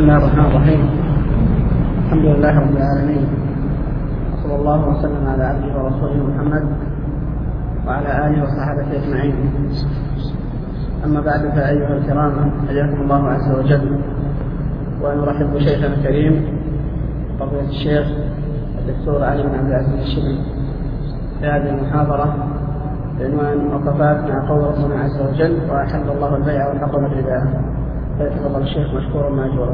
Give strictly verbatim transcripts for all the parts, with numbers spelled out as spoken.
بسم الله الرحمن الرحيم. الحمد لله رب العالمين، وصلى الله وسلم على عبده ورسوله محمد وعلى آله وصحبه أجمعين. أما بعد، فأيها الكرام، حياكم الله عز وجل، ونرحب بشيخنا الكريم فضيلة الشيخ الدكتور علي بن عبد العزيز الشبلي في هذه المحاضرة بعنوان وقفات مع قول ربنا عز وجل: وأحل الله البيع وحرم الربا. فيتفضل الشيخ مشكورا ماجورا.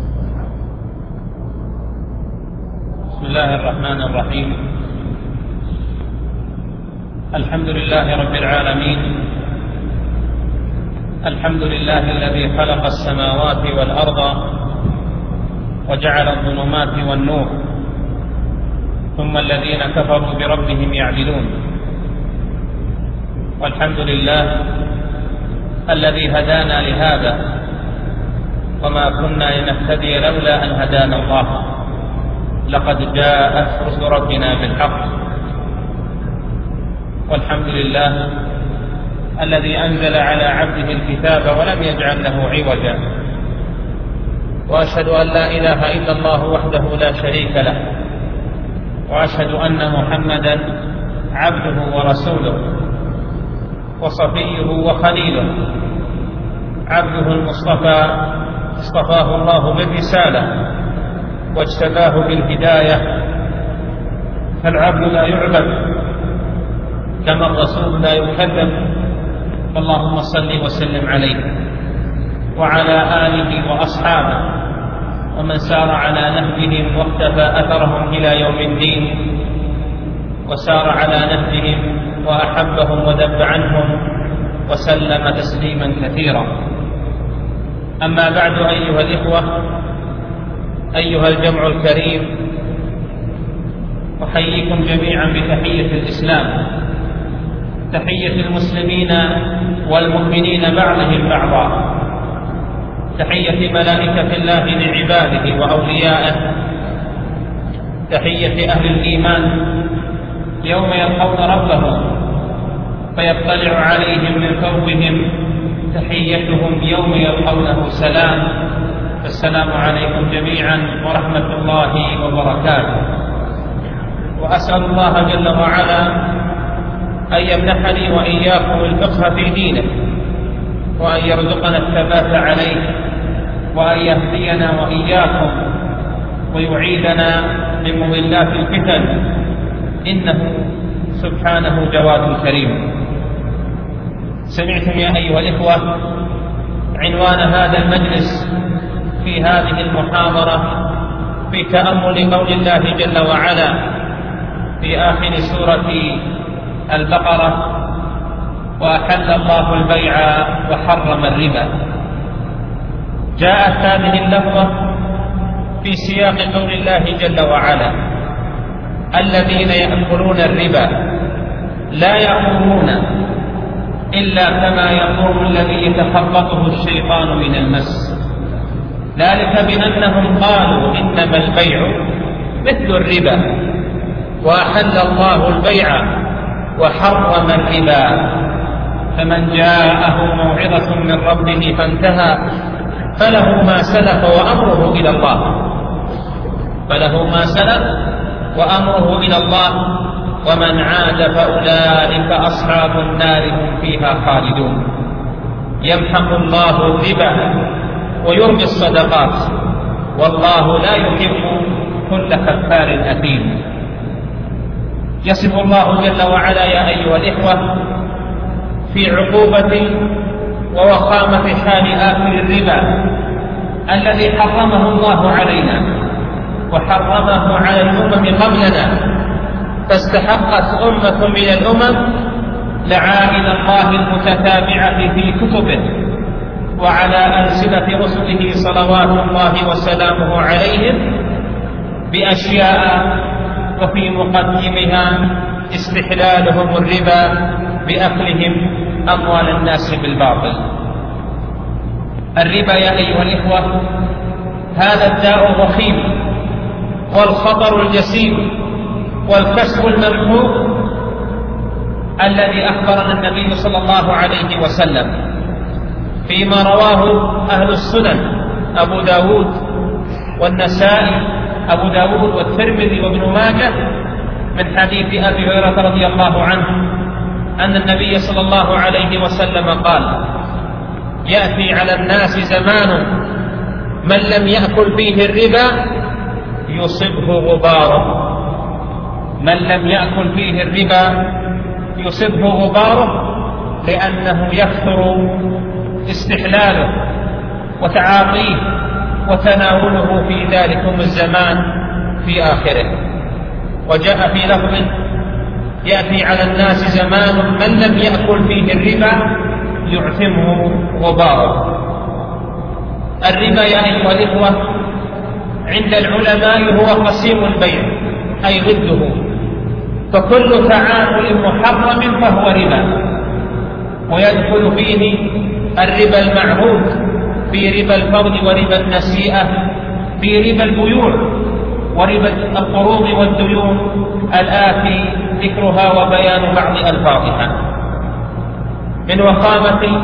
بسم الله الرحمن الرحيم. الحمد لله رب العالمين، الحمد لله الذي خلق السماوات والأرض وجعل الظلمات والنور، ثم الذين كفروا بربهم يعدلون. والحمد لله الذي هدانا لهذا، وما كنا لنهتدي لولا أن هدانا الله، لقد جاءت رسل ربنا بالحق. والحمد لله الذي أنزل على عبده الكتاب ولم يجعل له عوجا. وأشهد أن لا إله إلا الله وحده لا شريك له، وأشهد أن محمدا عبده ورسوله وصفيه وخليله، عبده المصطفى اصطفاه الله بالرسالة واجتباه بالهداية. فالعبد لا يعبد كما الرسول لا يكذب. اللهم صل وسلم عليه وعلى آله وأصحابه ومن سار على نهجهم واقتفى أثرهم إلى يوم الدين، وسار على نهجهم وأحبهم وذب عنهم وسلم تسليما كثيرا. أما بعد، أيها الإخوة، أيها الجمع الكريم، أحييكم جميعا بتحية الإسلام، تحية المسلمين والمؤمنين بعضهم بعضا، تحية ملائكة الله لعباده وأوليائه، تحية أهل الإيمان يوم يلقون ربهم فيطلع عليهم من فوقهم تحيتهم يوم يلقونه سلام. فالسلام عليكم جميعا ورحمة الله وبركاته. وأسأل الله جل وعلا أن يمنحني وإياكم الفقه في دينه، وأن يرزقنا الثبات عليه، وأن يهدينا وإياكم ويعيدنا من مضلات الفتن، إنه سبحانه جواد كريم. سمعتم يا أيها الإخوة عنوان هذا المجلس في هذه المحاضرة في تأمل قول الله جل وعلا في آخر سورة البقرة: وأحل الله البيع وحرم الربا. جاءت هذه اللفظة في سياق قول الله جل وعلا: الذين يأكلون الربا لا يقومون إلا كما يقوم الذي يتخبطه الشيطان من المس، ذلك بأنهم قالوا إنما البيع مثل الربا وأحل الله البيع وحرم الربا. فمن جاءه موعظة من ربه فانتهى فله ما سلف وأمره إلى الله فله ما سلف وأمره إلى الله ومن عاد فأولئك أصحاب النار هم فيها خالدون. يمحق الله الربا ويربي الصدقات، والله لا يحب كل كفار أثيم. يصف الله جل وعلا يا أيها الإخوة في عقوبة ووخامة حال آكل الربا الذي حرمه الله علينا وحرمه على الأمم قبلنا، فاستحقت أمة من الأمم لعائن الله المتتابعة في كتبه وعلى ألسنة رسله صلوات الله وسلامه عليهم بأشياء، وفي مقدمها استحلالهم الربا بأكلهم أموال الناس بالباطل. الربا يا أيها الإخوة هذا الداء الوخيم والخطر الجسيم والكسب الممحوق الذي أخبرنا النبي صلى الله عليه وسلم فيما رواه أهل السنن أبو داود والنسائي أبو داود والترمذي وابن ماجه من حديث أبي هريرة رضي الله عنه أن النبي صلى الله عليه وسلم قال: يأتي على الناس زمان من لم يأكل فيه الربا يصبه غباره. من لم يأكل فيه الربا يصبه غباره، لأنه يكثر استحلاله وتعاطيه وتناوله في ذلكم الزمان في آخره. وجاء في لفظ: يأتي على الناس زمان من لم يأكل فيه الربا يعثمه غباره. الربا يا أيها الإخوة عند العلماء هو قسيم البيع، أي ضده، فكل تعامل محرم فهو ربا، ويدخل فيه الربا المعهود في ربا الفضل وربا النسيئة، في ربا البيوع وربا القروض والديون الآتي ذكرها وبيان بعض ألفاظها. من وخامة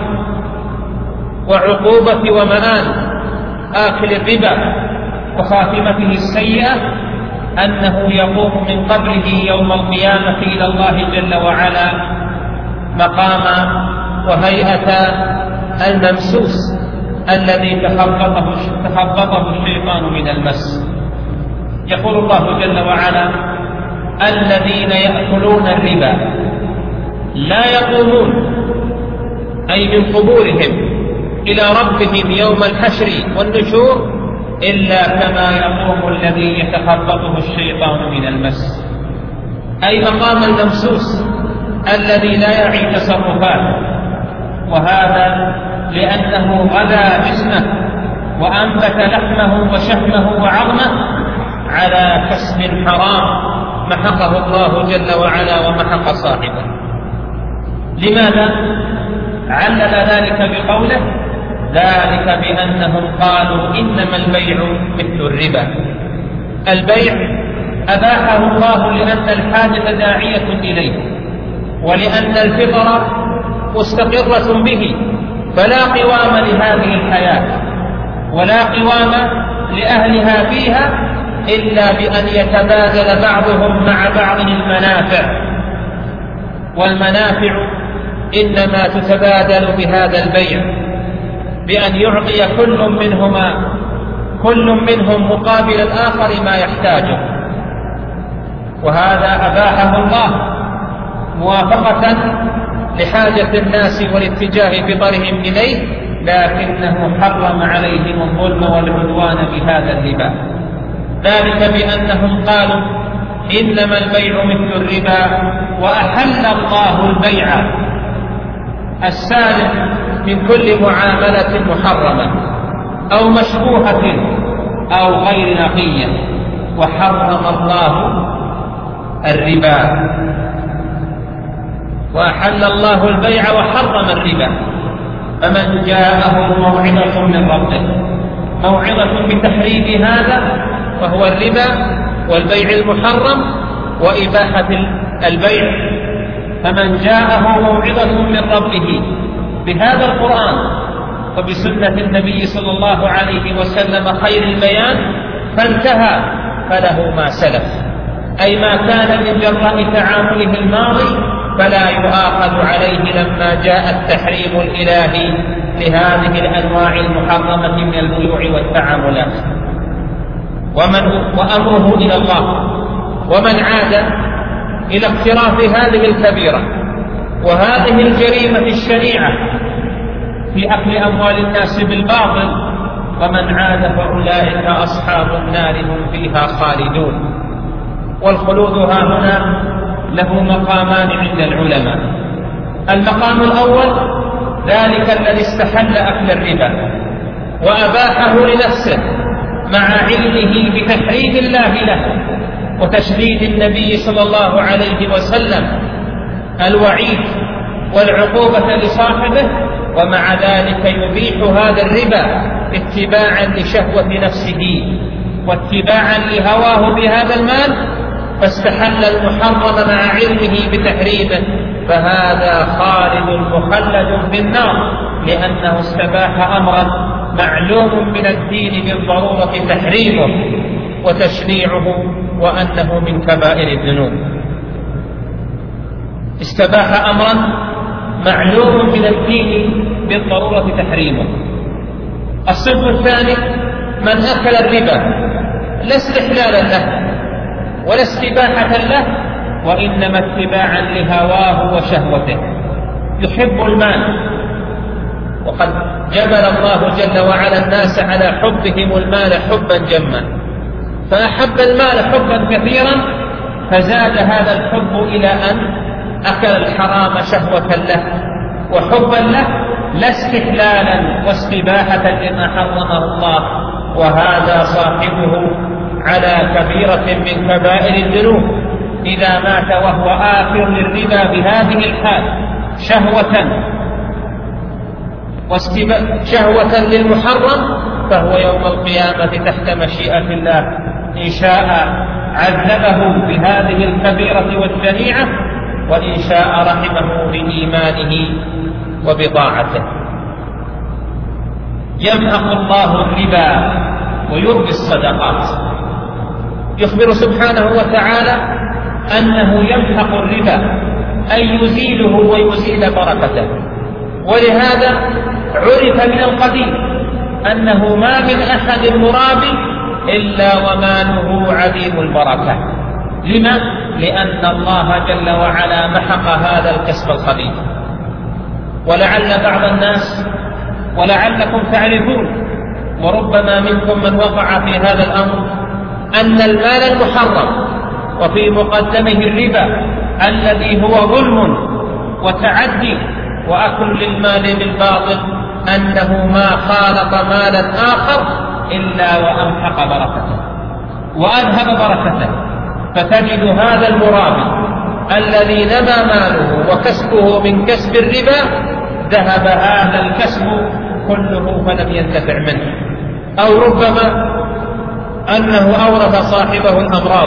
وعقوبة ومآل آكل الربا وخاتمته السيئة أنه يقوم من قبره يوم القيامة إلى الله جل وعلا مقام وهيئة الممسوس الذي تخبطه تخبطه الشيطان من المس. يقول الله جل وعلا: الذين يأكلون الربا لا يقومون، أي من قبورهم إلى ربهم يوم الحشر والنشور، إلا كما يقوم الذي يتخبطه الشيطان من المس، أي مقام الممسوس الذي لا يعي تصرفاته، وهذا لأنه غذا جسمه وأنبت لحمه وشحمه وعظمه على كسب حرام محقه الله جل وعلا ومحق صاحبه. لماذا علل ذلك بقوله: ذلك بأنهم قالوا إنما البيع مثل الربا. البيع أباحه الله لأن الحاجة داعية إليه، ولأن الفطرة مستقرة به، فلا قوام لهذه الحياة ولا قوام لأهلها فيها إلا بأن يتبادل بعضهم مع بعض المنافع، والمنافع إنما تتبادل بهذا البيع، بأن يعطي كل منهما كل منهم مقابل الآخر ما يحتاجه. وهذا أباحه الله موافقة لحاجة الناس والاتجاه بطرهم إليه، لكنه حرم عليهم الظلم والعدوان بهذا الربا. ذلك بأنهم قالوا إنما البيع مثل الربا، وأحل الله البيع السالم من كل معاملة محرمة أو مشبوهة أو غير نقية، وحرم الله الربا. وأحل الله البيع وحرم الربا. فمن جاءه موعظة من ربه، موعظة بتحريم هذا وهو الربا والبيع المحرم وإباحة البيع، فمن جاءه موعظة من ربه بهذا القرآن وبسنة النبي صلى الله عليه وسلم خير البيان فانتهى فله ما سلف، أي ما كان من جراء تعامله الماضي فلا يؤاخذ عليه لما جاء التحريم الإلهي لهذه الأنواع المحرمة من البيوع والتعاملات. ومن وأمره إلى الله. ومن عاد إلى اقتراف هذه الكبيرة وهذه الجريمة الشنيعة في أكل أموال الناس بالباطل، ومن عاد فأولئك أصحاب النار هم فيها خالدون. والخلود ها هنا له مقامان عند العلماء. المقام الأول ذلك الذي استحل أكل الربا وأباحه لنفسه مع علمه بتحريم الله له وتشديد النبي صلى الله عليه وسلم الوعيد والعقوبة لصاحبه، ومع ذلك يبيح هذا الربا اتباعا لشهوة نفسه واتباعا لهواه بهذا المال، فاستحل المحرم مع علمه بتحريمه، فهذا خالد مخلد في النار، لأنه استباح أمرا معلوم من الدين بالضرورة تحريمه وتشريعه وأنه من كبائر الذنوب. استباح أمرا معلوم من الدين بالضرورة تحريمه. الصنف الثاني من أكل الربا لا استحلالا له ولا استباحة له، وإنما اتباعا لهواه وشهوته، يحب المال، وقد جبل الله جل وعلا الناس على حبهم المال حبا جما، فأحب المال حبا كثيرا فزاد هذا الحب إلى أن أكل الحرام شهوة له وحبا له لا استحلالا واستباحة لما حرمه الله، وهذا صاحبه على كبيرة من كبائر الذنوب إذا مات وهو آكل للربا بهذه الحال شهوة شهوة للمحرم، فهو يوم القيامة تحت مشيئة الله إن شاء عذبه بهذه الكبيرة والشنيعة، وإن شاء رحمه بإيمانه وبطاعته. يمحق الله الربا ويربي الصدقات. يخبر سبحانه وتعالى أنه يمحق الربا أي يزيله ويزيل بركته، ولهذا عرف من القديم أنه ما من أحد مراب إلا وماله عديم البركة. لما؟ لأن الله جل وعلا محق هذا الكسب الخبيث. ولعل بعض الناس ولعلكم تعرفون وربما منكم من وقع في هذا الأمر أن المال المحرم وفي مقدمه الربا الذي هو ظلم وتعدي وأكل للمال بالباطل أنه ما خالط مالا آخر إلا وأمحق بركته وأذهب بركته. فتجد هذا المرابي الذي نمى ماله وكسبه من كسب الربا ذهب هذا الكسب كله فلم ينتفع منه، أو ربما أنه أورث صاحبه الأمراض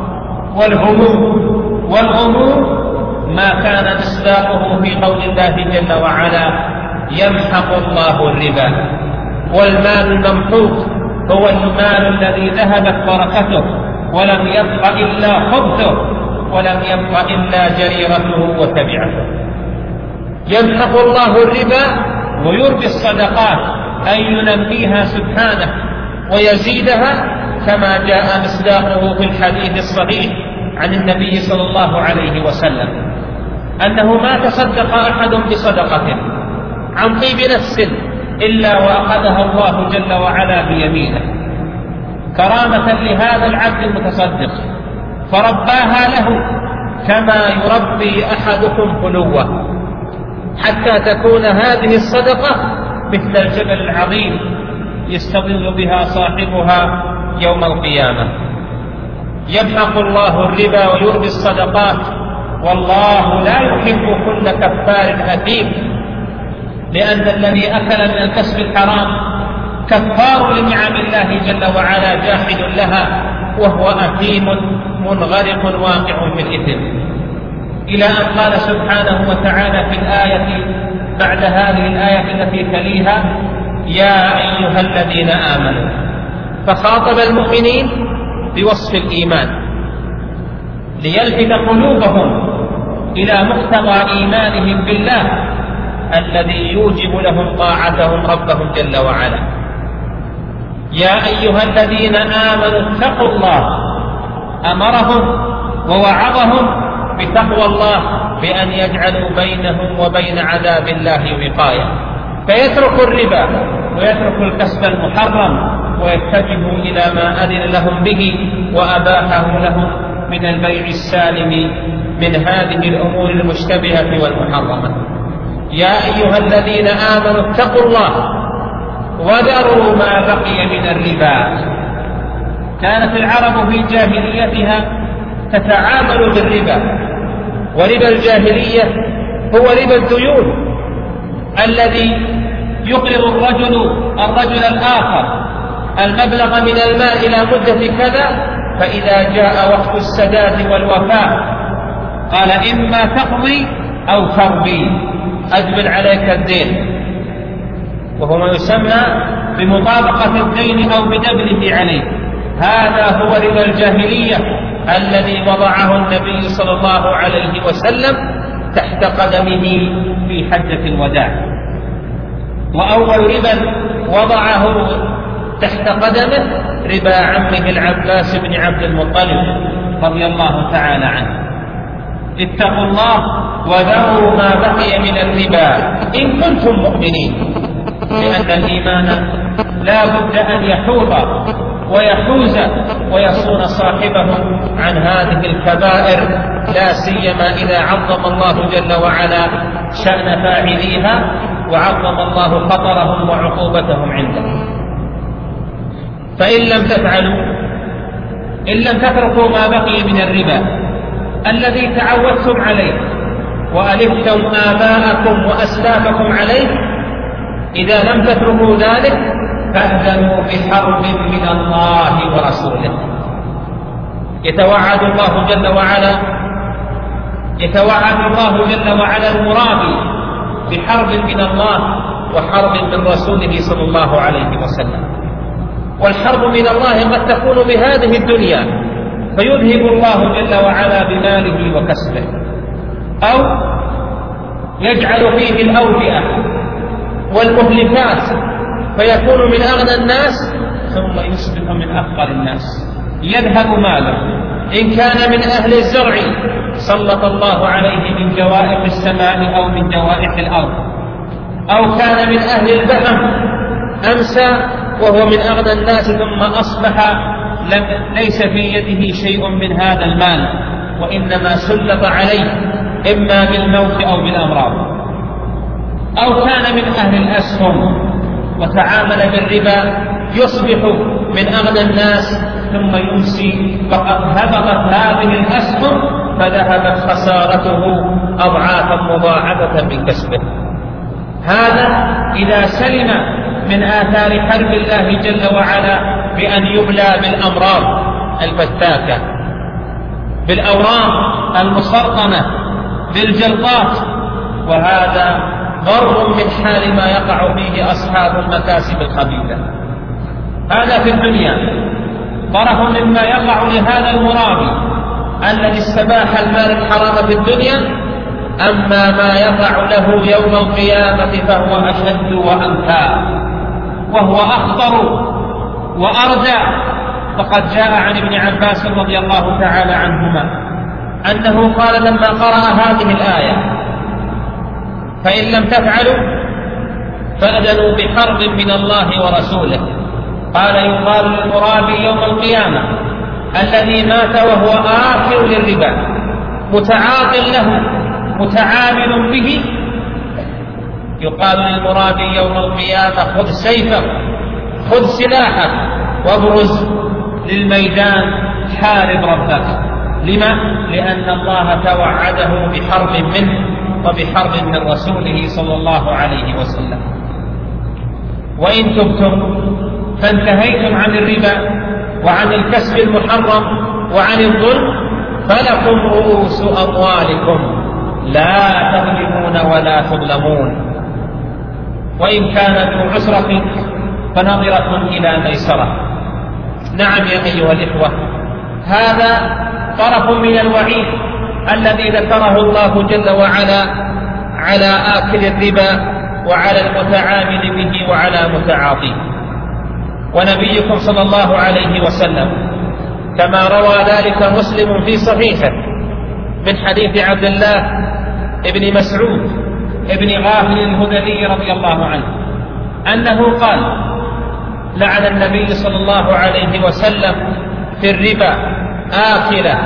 والهموم والغموم ما كان مصداقه في قول الله جل وعلا يمحق الله الربا. والمال الممحوق هو المال الذي ذهبت بركته ولم يبق إلا خبثه ولم يبق إلا جريرته وتبعته. يمحق الله الربا ويربي الصدقات أي ينميها سبحانه ويزيدها، كما جاء مصداقه في الحديث الصحيح عن النبي صلى الله عليه وسلم أنه ما تصدق أحد بصدقة عن طيب نفس إلا وأخذها الله جل وعلا بيمينه كرامة لهذا العبد المتصدق فرباها له كما يربي أحدكم فلوه، حتى تكون هذه الصدقة مثل الجبل العظيم يستظل بها صاحبها يوم القيامة. يمحق الله الربا ويربي الصدقات، والله لا يحب كل كفار أثيم، لأن الذي أكل من الكسب الحرام كفار لنعم الله جل وعلا جاحد لها وهو أثيم منغرق واقع في الإثم، إلى أن قال سبحانه وتعالى في الآية بعد هذه الآية التي تليها يا أيها الذين آمنوا، فخاطب المؤمنين بوصف الإيمان ليلفت قلوبهم إلى مقتضى إيمانهم بالله الذي يوجب لهم طاعتهم ربهم جل وعلا. يا أيها الذين آمنوا اتقوا الله، أمرهم ووعظهم بتقوى الله بأن يجعلوا بينهم وبين عذاب الله وقاية، فيتركوا الربا ويتركوا الكسب المحرم ويتجهوا إلى ما أذن لهم به وأباحه لهم من البيع السالم من هذه الأمور المشتبهة والمحرمة. يا أيها الذين آمنوا اتقوا الله وذروا ما بقي من الربا. كانت العرب في جاهليتها تتعامل بالربا، وربا الجاهلية هو ربا الديون الذي يقرض الرجل الرجل الآخر المبلغ من المال إلى مدة كذا، فإذا جاء وقت السداد والوفاء قال إما تقضي أو تربي، أجبل عليك الدين، وهو ما يسمى بمطابقة الدين أو بدبله عليه. هذا هو ربا الجاهلية الذي وضعه النبي صلى الله عليه وسلم تحت قدمه في حجة الوداع. وأول ربا وضعه تحت قدمه ربا عمه العباس بن عبد المطلب رضي الله تعالى عنه. اتقوا الله وذروا ما بقي من الربا إن كنتم مؤمنين، لأن الإيمان لا بد أن يحوط ويحوز ويصون صاحبه عن هذه الكبائر، لا سيما إذا عظم الله جل وعلا شأن فاعليها وعظم الله خطرهم وعقوبتهم عنده. فإن لم تفعلوا، إن لم تتركوا ما بقي من الربا الذي تعودتم عليه وألفتم آباءكم وأسلافكم عليه، إذا لم تتركوا ذلك فأذنوا بحرب من الله ورسوله. يتوعد الله جل وعلا يتوعد الله جل وعلا المرابي بحرب من الله وحرب من رسوله صلى الله عليه وسلم. والحرب من الله قد تكون بهذه الدنيا فيذهب الله جل وعلا بماله وكسبه، أو يجعل فيه الأوبئة والمهلكات فيكون من أغنى الناس ثم يصبح من أفقر الناس، يذهب ماله. إن كان من أهل الزرع سلط الله عليه من جوائح السماء أو من جوائح الأرض، أو كان من أهل البهم أمسى وهو من أغنى الناس ثم أصبح ليس في يده شيء من هذا المال، وإنما سلط عليه إما بالموت أو بالأمراض. أو كان من أهل الأسهم وتعامل بالربا يصبح من أغنى الناس ثم يمسي فقد هبطت هذه الأسهم فذهبت خسارته أضعافا مضاعفة من كسبه. هذا إذا سلم من آثار حرب الله جل وعلا بأن يبلى بالأمراض الفتاكة، بالأورام المسرطنة، بالجلطات، وهذا ضر من حال ما يقع فيه أصحاب المكاسب الخبيثة. هذا في الدنيا طرف مما يقع لهذا المرابي الذي استباح المال الحرام في الدنيا. أما ما يقع له يوم القيامة فهو أشد وأنكى وهو أخطر وأردى. فقد جاء عن ابن عباس رضي الله تعالى عنهما أنه قال لما قرأ هذه الآية: فإن لم تفعلوا فأذنوا بحرب من الله ورسوله، قال: يقال للمرابي يوم القيامة الذي مات وهو آكل للربا متعاط له متعامل به، يقال للمرابي يوم القيامة: خذ سيفك، خذ سلاحك، وابرز للميدان، حارب ربك. لما؟ لأن الله توعده بحرب منه وبحرب من رسوله صلى الله عليه وسلم. وإن تبتم فانتهيتم عن الربا وعن الكسب المحرم وعن الظلم فلكم رؤوس أموالكم لا تظلمون ولا تظلمون. وإن كان ذو عسرة فنظرة إلى ميسرة. نعم يا أيها الإخوة، هذا طرف من الوعيد الذي ذكره الله جل وعلا على آكل الربا وعلى المتعامل به وعلى متعاطيه. ونبيكم صلى الله عليه وسلم كما روى ذلك مسلم في صحيحه من حديث عبد الله ابن مسعود ابن غافل الهذلي رضي الله عنه أنه قال: لعن النبي صلى الله عليه وسلم في الربا آكله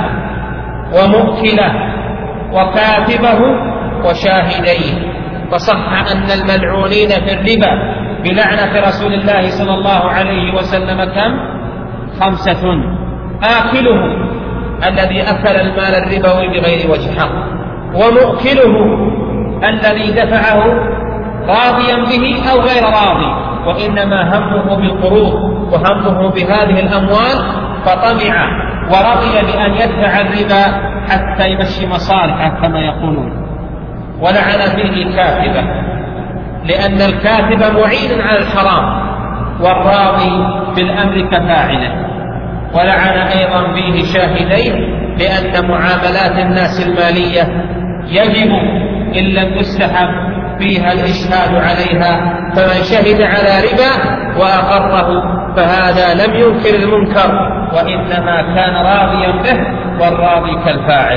ومؤكله وكاتبه وشاهديه. فصح أن الملعونين في الربا بلعنة رسول الله صلى الله عليه وسلم كم؟ خمسة: آكله الذي أكل المال الربوي بغير وجه حق، ومؤكله الذي دفعه راضيا به أو غير راضي وإنما همه بالقروض وهمه بهذه الأموال فطمع ورضي بأن يدفع الربا حتى يمشي مصالحه كما يقولون. ولعن فيه الكاتبة، لأن الكاتب معين على الحرام والراضي بالأمر كفاعله. ولعن أيضا فيه شاهدين، لأن معاملات الناس المالية يجب إن لم يستحب فيها الإشهاد عليها، فمن شهد على ربا وأقره فهذا لم ينكر المنكر وإنما كان راضيا به، والراضي كالفاعل.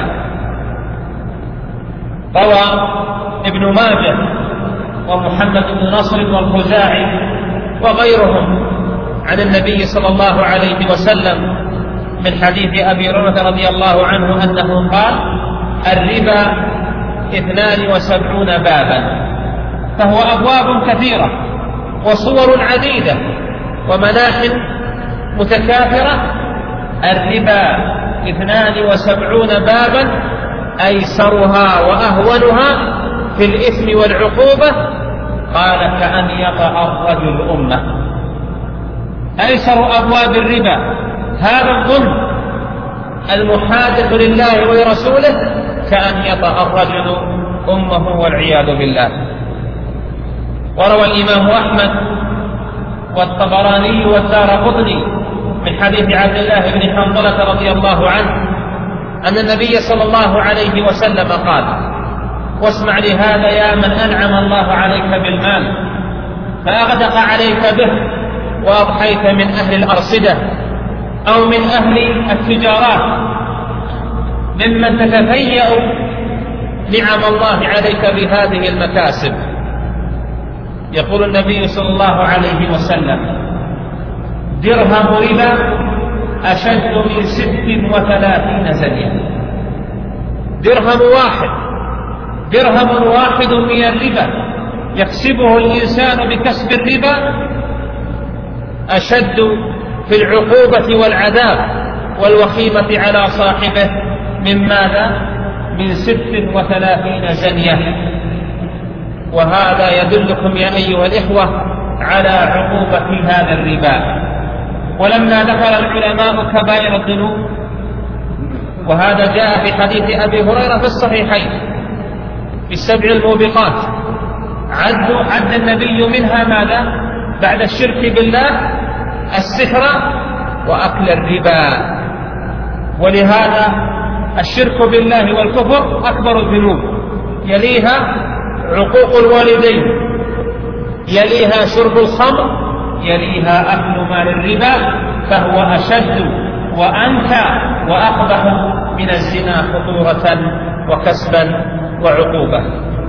روى ابن ماجه ومحمد بن نصر والخزاعي وغيرهم عن النبي صلى الله عليه وسلم من حديث أبي هريرة رضي الله عنه أنه قال: الربا اثنان وسبعون بابا، فهو أبواب كثيرة وصور عديدة ومناح متكاثرة. الربا اثنان وسبعون بابا، أيسرها وأهونها في الإثم والعقوبة قال: كأن يطأ الرجل أمه. أيسر أبواب الربا هذا الظلم المحادث لله ولرسوله، كأن يطأ الرجل أمه والعياذ بالله. وروى الإمام أحمد والطبراني والدارقطني من حديث عبد الله بن حنظلة رضي الله عنه أن النبي صلى الله عليه وسلم قال: واسمع لهذا يا من أنعم الله عليك بالمال فأغدق عليك به وأضحيت من أهل الأرصدة أو من أهل التجارات ممن تتفيأ نعم الله عليك بهذه المكاسب. يقول النبي صلى الله عليه وسلم: درهم ربا أشد من ست وثلاثين زنية. درهم واحد درهم واحد من الربا يكسبه الإنسان بكسب الربا أشد في العقوبة والعذاب والوخيمة على صاحبه من ماذا؟ من ست وثلاثين زنية. وهذا يدلكم يا أيها الإخوة على عقوبة هذا الربا. ولما ذكر العلماء كبائر الذنوب، وهذا جاء في حديث أبي هريرة في الصحيحين في السبع الموبقات، عد, عد النبي منها ماذا؟ بعد الشرك بالله السحر وأكل الربا. ولهذا الشرك بالله والكفر أكبر الذنوب، يليها عقوق الوالدين، يليها شرب الخمر، يليها أكل مال الربا، فهو أشد وأنكى وأقبح من الزنا خطورة وكسبا وعقوبة.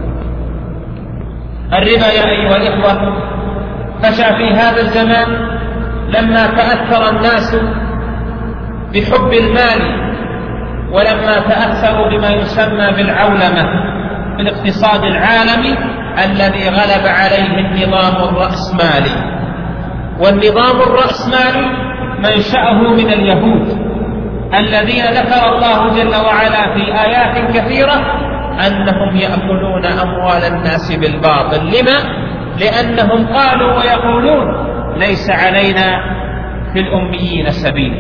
الربا يا أيها الإخوة نشأ في هذا الزمان لما تأثر الناس بحب المال، ولما تأثروا بما يسمى بالعولمة في الاقتصاد العالمي الذي غلب عليه النظام الرأسمالي. والنظام الرأسمالي منشأه من اليهود الذين ذكر الله جل وعلا في آيات كثيرة أنهم يأكلون أموال الناس بالباطل. لما؟ لأنهم قالوا ويقولون ليس علينا في الأميين سبيل.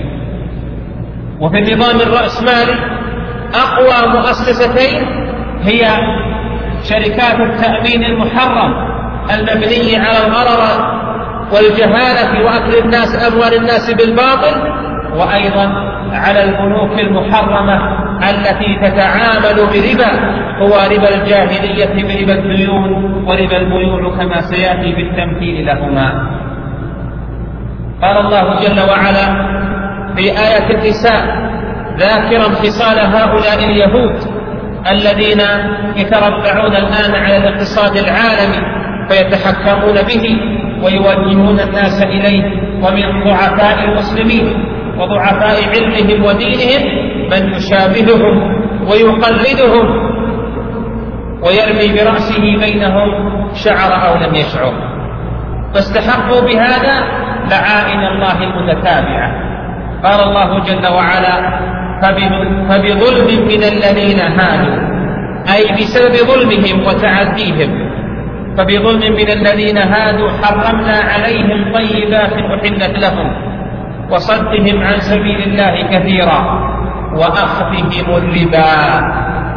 وفي النظام الرأسمالي أقوى مؤسستين هي شركات التأمين المحرم المبني على الغرر والجهالة وأكل الناس أموال الناس بالباطل، وأيضا على البنوك المحرمة التي تتعامل بربا، هو ربا الجاهلية بربا الديون وربا البيوع كما سيأتي بالتمثيل لهما. قال الله جل وعلا في آية النساء ذاكرا خصال هؤلاء اليهود الذين يتربعون الآن على الاقتصاد العالمي فيتحكمون به ويوجهون الناس إليه، ومن ضعفاء المسلمين وضعفاء علمهم ودينهم من يشابههم ويقلدهم ويرمي برأسه بينهم شعر أو لم يشعر، فاستحقوا بهذا لعائن الله المتتابعة. قال الله جل وعلا فبظلم من الذين هادوا، أي بسبب ظلمهم وتعديهم، فبظلم من الذين هادوا حرمنا عليهم طيبات أحلت لهم وصدهم عن سبيل الله كثيرا وأخذهم الربا،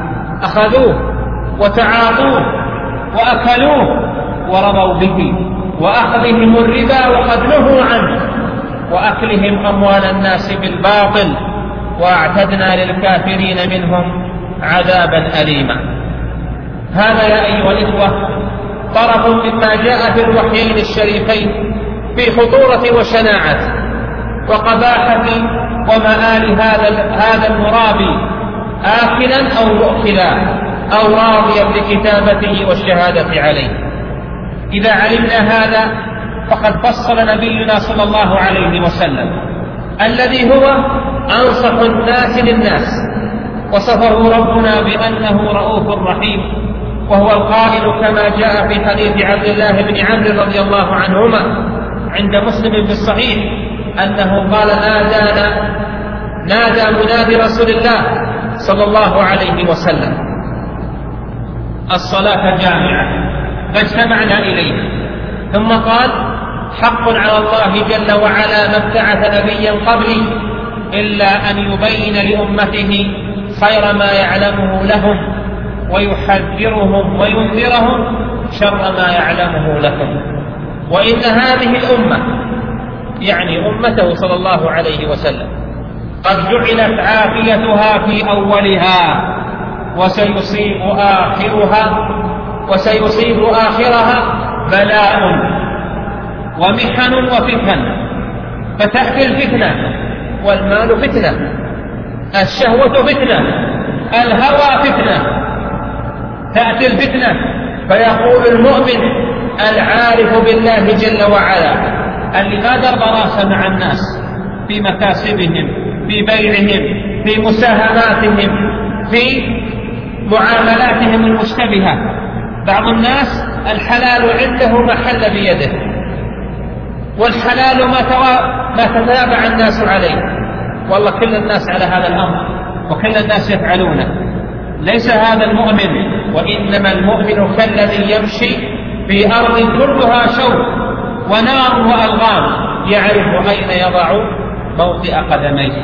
أخذوه وتعاطوه وأكلوه ورضوا به وأخذهم الربا وقد نهوا عنه، وأكلهم أموال الناس بالباطل، وأعتدنا للكافرين منهم عذابا أليما. هذا يا أيها الإخوة طرف مما جاء في الوحيين الشريفين في خطورة وشناعة وقباحة ومآل هذا هذا المرابي، آكلا أو مؤكلا أو راضيا بكتابته والشهادة عليه. إذا علمنا هذا فقد فصل نبينا صلى الله عليه وسلم الذي هو أنصح الناس للناس، وصفه ربنا بأنه رؤوف رحيم، وهو القائل كما جاء في حديث عبد الله بن عمرو رضي الله عنهما عند مسلم في الصحيح أنه قال: نادانا نادى منادي رسول الله صلى الله عليه وسلم: الصلاة جامعة، فاجتمعنا إليه. ثم قال: حق على الله جل وعلا ما ابتعث نبيا قبلي إلا أن يبين لأمته خير ما يعلمه لهم ويحذرهم وينذرهم شر ما يعلمه لهم. وإن هذه الأمة، يعني أمته صلى الله عليه وسلم، قد جعلت عافيتها في أولها وسيصيب آخرها وسيصيب آخرها بلاء ومحن وفتن. فتأتي الفتنة، والمال فتنة، الشهوة فتنة، الهوى فتنة. تأتي الفتنة فيقول المؤمن العارف بالله جل وعلا اللي ما درب راسه مع الناس في مكاسبهم، في بيعهم، في مساهماتهم، في معاملاتهم المشتبهة. بعض الناس الحلال عنده ما حل بيده، والحلال ما, توا... ما تتابع الناس عليه. والله كل الناس على هذا الأمر وكل الناس يفعلونه. ليس هذا المؤمن، وإنما المؤمن كالذي يمشي في أرض كلها شوك ونار وألغام، يعرف أين يضع موطئ قدميه.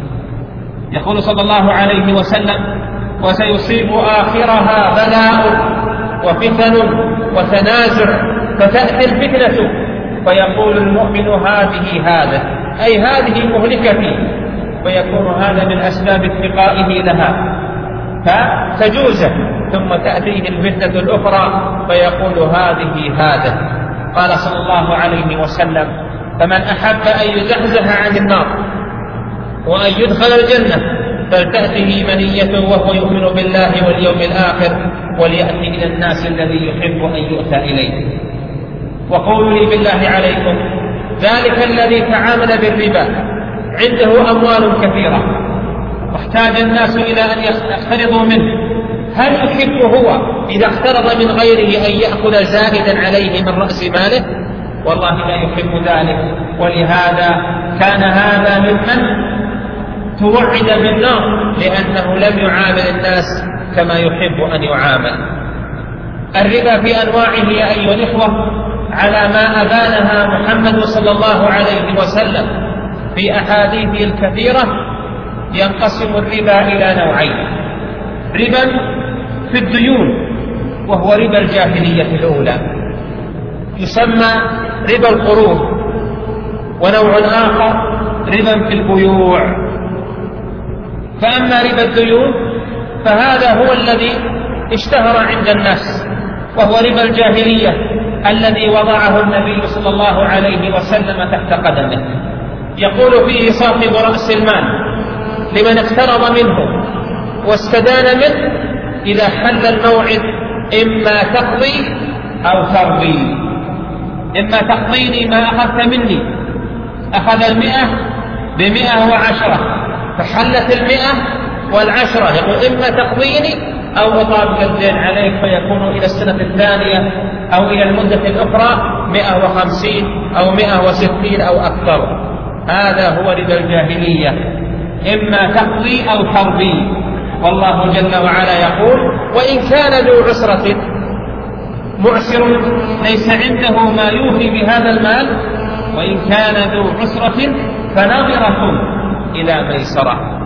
يقول صلى الله عليه وسلم: وسيصيب آخرها بلاء وفتن وتنازع. فتأتي الفتنة فيقول المؤمن: هذه هذا أي هذه مهلكتي، ويكون هذا من أسباب اتقائه لها فتجوزه. ثم تأتيه الفتنة الأخرى فيقول: هذه هذا. قال صلى الله عليه وسلم: فمن أحب أن يزحزح عن النار وأن يدخل الجنة فلتأته منيته وهو يؤمن بالله واليوم الآخر وليأتي إلى الناس الذي يحب أن يؤتى إليه. وقولوا لي بالله عليكم: ذلك الذي تعامل بالربا عنده أموال كثيرة واحتاج الناس إلى أن يقترضوا منه، هل يحب هو إذا اقترض من غيره أن يأخذ زائدا عليه من رأس ماله؟ والله لا يحب ذلك. ولهذا كان هذا ممن توعد بالنار، لأنه لم يعامل الناس كما يحب أن يعامل. الربا في أنواعه يا أيها الإخوة على ما أبانها محمد صلى الله عليه وسلم في أحاديثه الكثيرة ينقسم الربا إلى نوعين: ربا في الديون وهو ربا الجاهلية الأولى يسمى ربا القروض، ونوع آخر ربا في البيوع. فأما ربا الديون فهذا هو الذي اشتهر عند الناس، وهو ربا الجاهلية الذي وضعه النبي صلى الله عليه وسلم تحت قدمه. يقول فيه صاحب رأس المال لمن اقترض منه واستدان منه: إذا حل الموعد إما تقضي أو ترضي، إما تقضيني ما أخذت مني. أخذ المئة بمئة وعشرة، فحلت المئة والعشرة، يقول: إما تقضيني أو أطابق الدين عليك، فيكون إلى السنة الثانية أو إلى المدة الأخرى مئة وخمسين أو مئة وستين أو أكثر. هذا هو ربا الجاهلية، إما تقضي أو ترضي. والله جل وعلا يقول: وإن كان ذو عسرة معسر ليس عنده ما يوفي بهذا المال، وإن كان ذو عسرة فنظرة إلى ميسرة.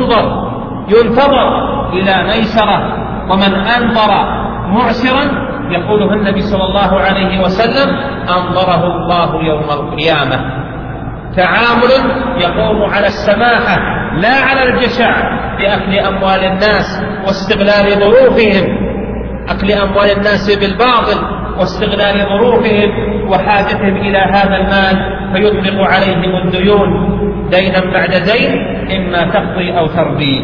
ينظر ينتظر إلى ميسرة، ومن أنظر معسرا يقوله النبي صلى الله عليه وسلم أنظره الله يوم القيامة. تعامل يقوم على السماحة لا على الجشع في أكل أموال الناس واستغلال ظروفهم، أكل أموال الناس بالباطل واستغلال ظروفهم وحاجتهم إلى هذا المال فيطلق عليهم الديون دينا بعد دين إما تقضي أو تربي.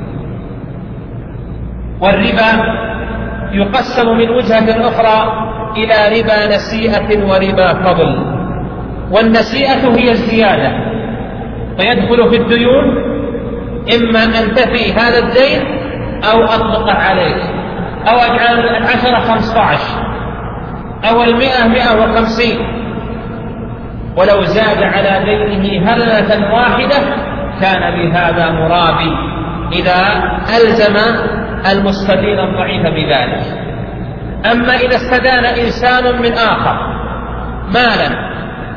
والربا يقسم من وجهة أخرى إلى ربا نسيئة وربا فضل. والنسيئة هي الزيادة، فيدخل في الديون إما أن تفي هذا الدين أو أطلق عليه، أو أجعل العشرة خمسة عشر أو المئة مئة وخمسين، ولو زاد على دينه هلة واحدة كان بهذا مرابي إذا ألزم المستدين الضعيف بذلك. أما إذا استدان إنسان من آخر مالا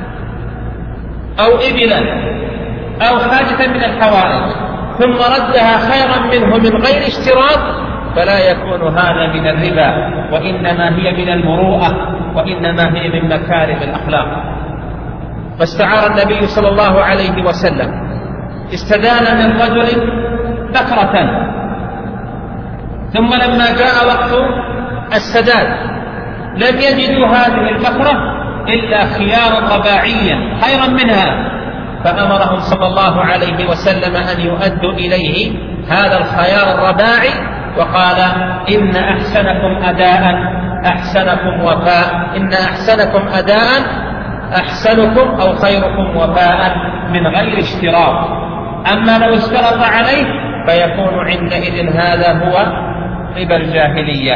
أو إبلا أو حاجة من الحوائج ثم ردها خيرا منه من غير اشتراط فلا يكون هذا من الربا، وإنما هي من المروءة، وإنما هي من مكارم الأخلاق. فاستعار النبي صلى الله عليه وسلم استدان من رجل بكرة، ثم لما جاء وقت السداد لم يجدوا هذه البكرة إلا خيارا رباعيا خيرا منها، فأمرهم صلى الله عليه وسلم أن يؤدوا إليه هذا الخيار الرباعي، وقال إن أحسنكم أداء أحسنكم وفاء، إن أحسنكم أداء أحسنكم أو خيركم وفاء من غير اشتراط. أما لو اشترط عليه فيكون عندئذ هذا هو ربا الجاهلية.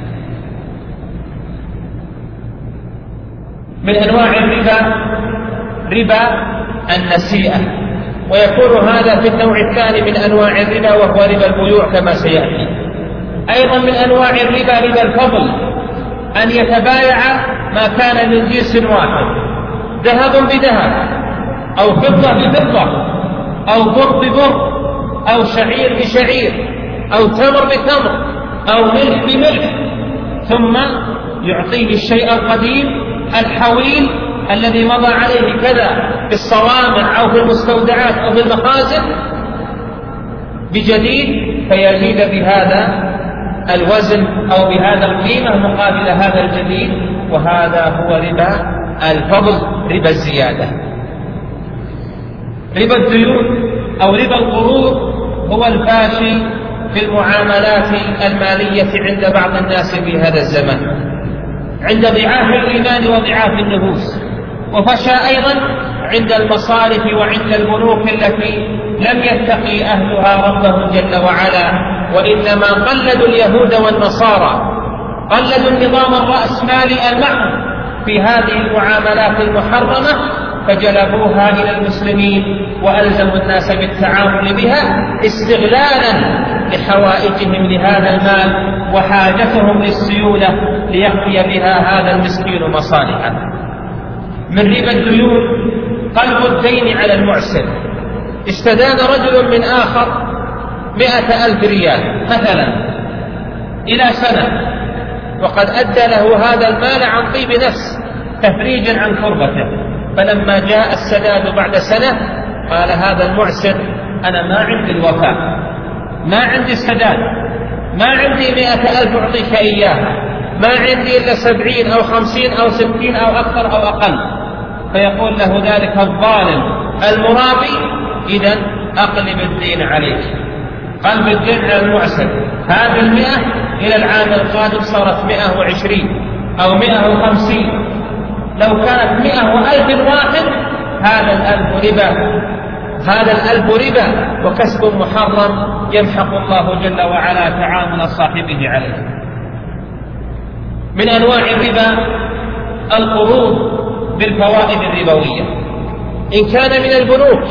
من أنواع الربا ربا النسيئة، ويكون هذا في النوع الثاني من أنواع الربا وهو ربا البيوع كما سيأتي. أيضا من أنواع الربا ربا الفضل، أن يتبايع ما كان من جنس واحد، ذهب بذهب أو فضة بفضة أو بر ببر أو شعير بشعير أو تمر بتمر أو ملح بملح، ثم يعطيه الشيء القديم الحويل الذي مضى عليه كذا في الصوامع أو في المستودعات أو في المخازن بجديد، فيزيد بهذا الوزن أو بهذا القيمة مقابل هذا الجديد، وهذا هو ربا الفضل، ربا الزيادة. ربا الديون أو ربا القروض هو الفاشي في المعاملات المالية عند بعض الناس في هذا الزمان، عند ضعاف الإيمان وضعاف النفوس، وفشى أيضا عند المصارف وعند البنوك التي لم يتقي أهلها ربهم جل وعلا، وإنما قلدوا اليهود والنصارى، قلدوا النظام الرأسمالي المحض في هذه المعاملات المحرمة، فجلبوها إلى المسلمين وألزموا الناس بالتعامل بها استغلالا لحوائجهم لهذا المال وحاجتهم للسيولة ليقضي بها هذا المسكين مصالحه. من ربا الديون قلب الدين على المعسر. استدان رجل من آخر مئة ألف ريال مثلا إلى سنة، وقد أدى له هذا المال عن طيب نفس تفريجا عن كربته، فلما جاء السداد بعد سنة قال هذا المعسر أنا ما عندي الوفاء، ما عندي السداد، ما عندي مئة ألف أعطيك إياها، ما عندي إلا سبعين أو خمسين أو ستين أو أكثر أو أقل. فيقول له ذلك الظالم المرابي إذن أقلب الدين عليك، قلب الدين على المعسر، هذه المئة إلى العام القادم صارت مئة وعشرين أو مئة وخمسين، لو كانت مئة وألف واحد هذا الألف ربا، هذا الألف ربا وكسب محرم يمحق الله جل وعلا تعامل صاحبه عليه. من أنواع الربا القروض بالفوائد الربوية، إن كان من البنوك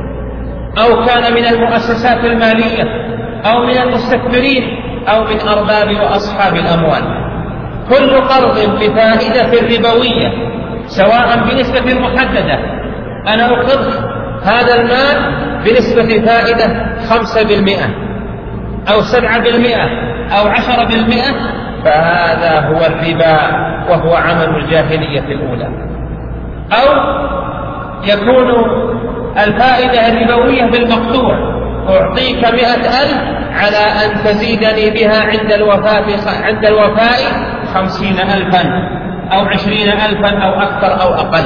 أو كان من المؤسسات المالية أو من المستثمرين أو من أرباب وأصحاب الأموال. كل قرض بفائدة ربوية سواء بنسبة محددة، أنا أقرض هذا المال بنسبة فائدة خمسة بالمئة أو سبعة بالمئة أو عشرة بالمئة، فهذا هو الربا وهو عمل الجاهلية الأولى. أو يكون الفائدة الربوية بالمقطوع، أعطيك مئة ألف على أن تزيدني بها عند الوفاء عند الوفاء خمسين ألفا أو عشرين ألفا أو أكثر أو أقل،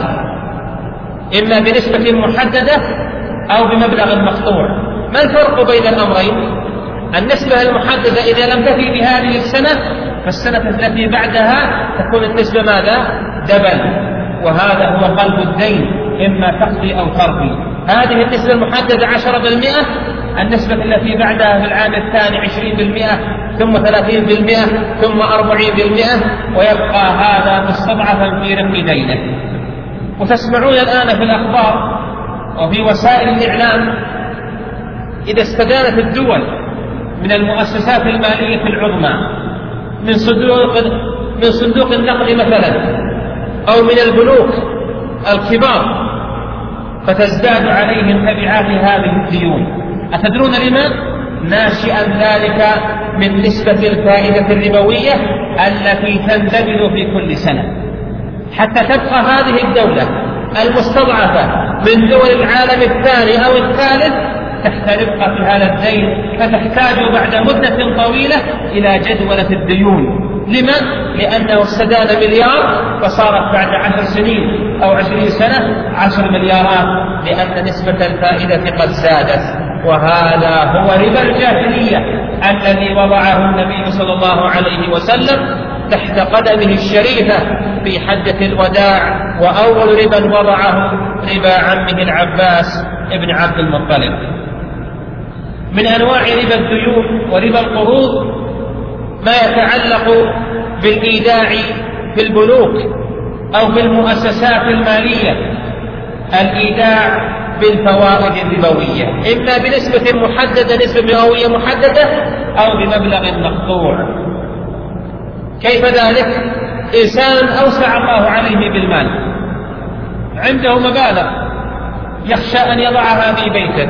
إما بنسبة محددة أو بمبلغ مقطوع. ما الفرق بين الأمرين؟ النسبة المحددة إذا لم تفي بهذه السنة فالسنة التي بعدها تكون النسبة ماذا؟ دبل، وهذا هو قلب الدين، إما تقضي أو ترضي. هذه النسبة المحددة عشرة بالمئة، النسبة التي بعدها في العام الثاني عشرين بالمئة، ثم ثلاثين بالمئة، ثم أربعين بالمئة، ويبقى هذا مستضعفا في رق دينه. وتسمعون الآن في الأخبار وفي وسائل الإعلام إذا استدانت الدول من المؤسسات المالية العظمى، من صندوق من صندوق النقد مثلا، أو من البنوك الكبار، فتزداد عليهم تبعات هذه الديون. أتدرون لما؟ ناشئا ذلك من نسبة الفائدة الربوية التي تندمج في كل سنة، حتى تبقى هذه الدولة المستضعفة من دول العالم الثاني أو الثالث تحت رفقة في هذا الدين، فتحتاج بعد مدة طويلة إلى جدولة الديون. لما؟ لأنه استدان مليار فصارت بعد عشر سنين أو عشرين سنة عشر مليارات، لأن نسبة الفائدة قد زادت. وهذا هو ربا الجاهلية الذي وضعه النبي صلى الله عليه وسلم تحت قدمه الشريفة في حجة الوداع، وأول ربا وضعه ربا عمه العباس ابن عبد المطلب. من أنواع ربا الديون وربا القروض ما يتعلق بالإيداع في البنوك أو في المؤسسات المالية، الإيداع بالفوائد الربوية، إما بنسبة محددة، نسبة مئوية محددة، أو بمبلغ مقطوع. كيف ذلك؟ إنسان أوسع الله عليه بالمال، عنده مبالغ يخشى أن يضعها في بيته،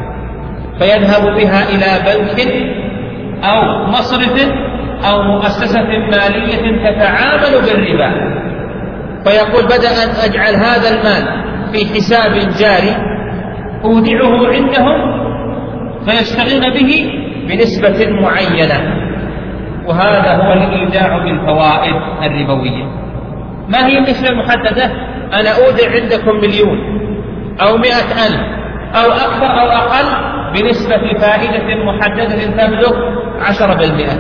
فيذهب بها إلى بنك أو مصرف أو مؤسسة مالية تتعامل بالربا، فيقول بدأ أن أجعل هذا المال في حساب جاري أودعه عندهم فيشتغلون به بنسبة معينة، وهذا هو الإيداع بالفوائد الربوية. ما هي النسبة المحددة؟ أنا أودع عندكم مليون أو مئة ألف أو أكثر أو أقل بنسبة فائدة محددة تبلغ عشرة بالمئة.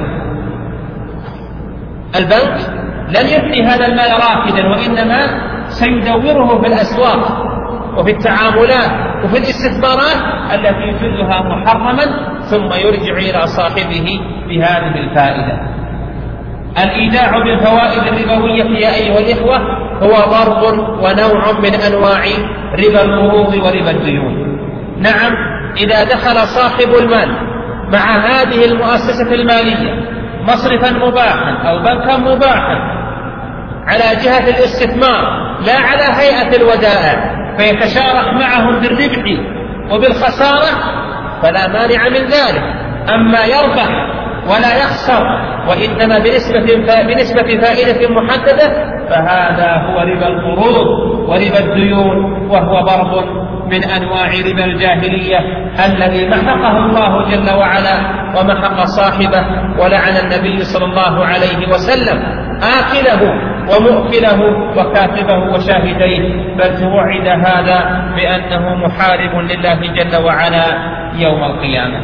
البنك لن يبقي هذا المال راكدا، وإنما سيدوره في الأسواق وفي التعاملات وفي الاستثمارات التي كلها محرما، ثم يرجع إلى صاحبه بهذه الفائدة. الإيداع بالفوائد الربوية يا أيها الإخوة هو ضرب ونوع من أنواع ربا القروض وربا الديون. نعم، إذا دخل صاحب المال مع هذه المؤسسة المالية مصرفا مباحا أو بنكا مباحا على جهة الاستثمار لا على هيئة الودائع، فيتشارك معهم بالربح وبالخسارة، فلا مانع من ذلك. أما يربح ولا يخسر وإنما بنسبة بنسبة فائدة محددة، فهذا هو ربا القروض وربا الديون، وهو ضرب من أنواع ربا الجاهلية الذي محقه الله جل وعلا ومحق صاحبه، ولعن النبي صلى الله عليه وسلم آكله ومؤكله وكاتبه وشاهديه، بل توعد هذا بأنه محارب لله جل وعلا يوم القيامة.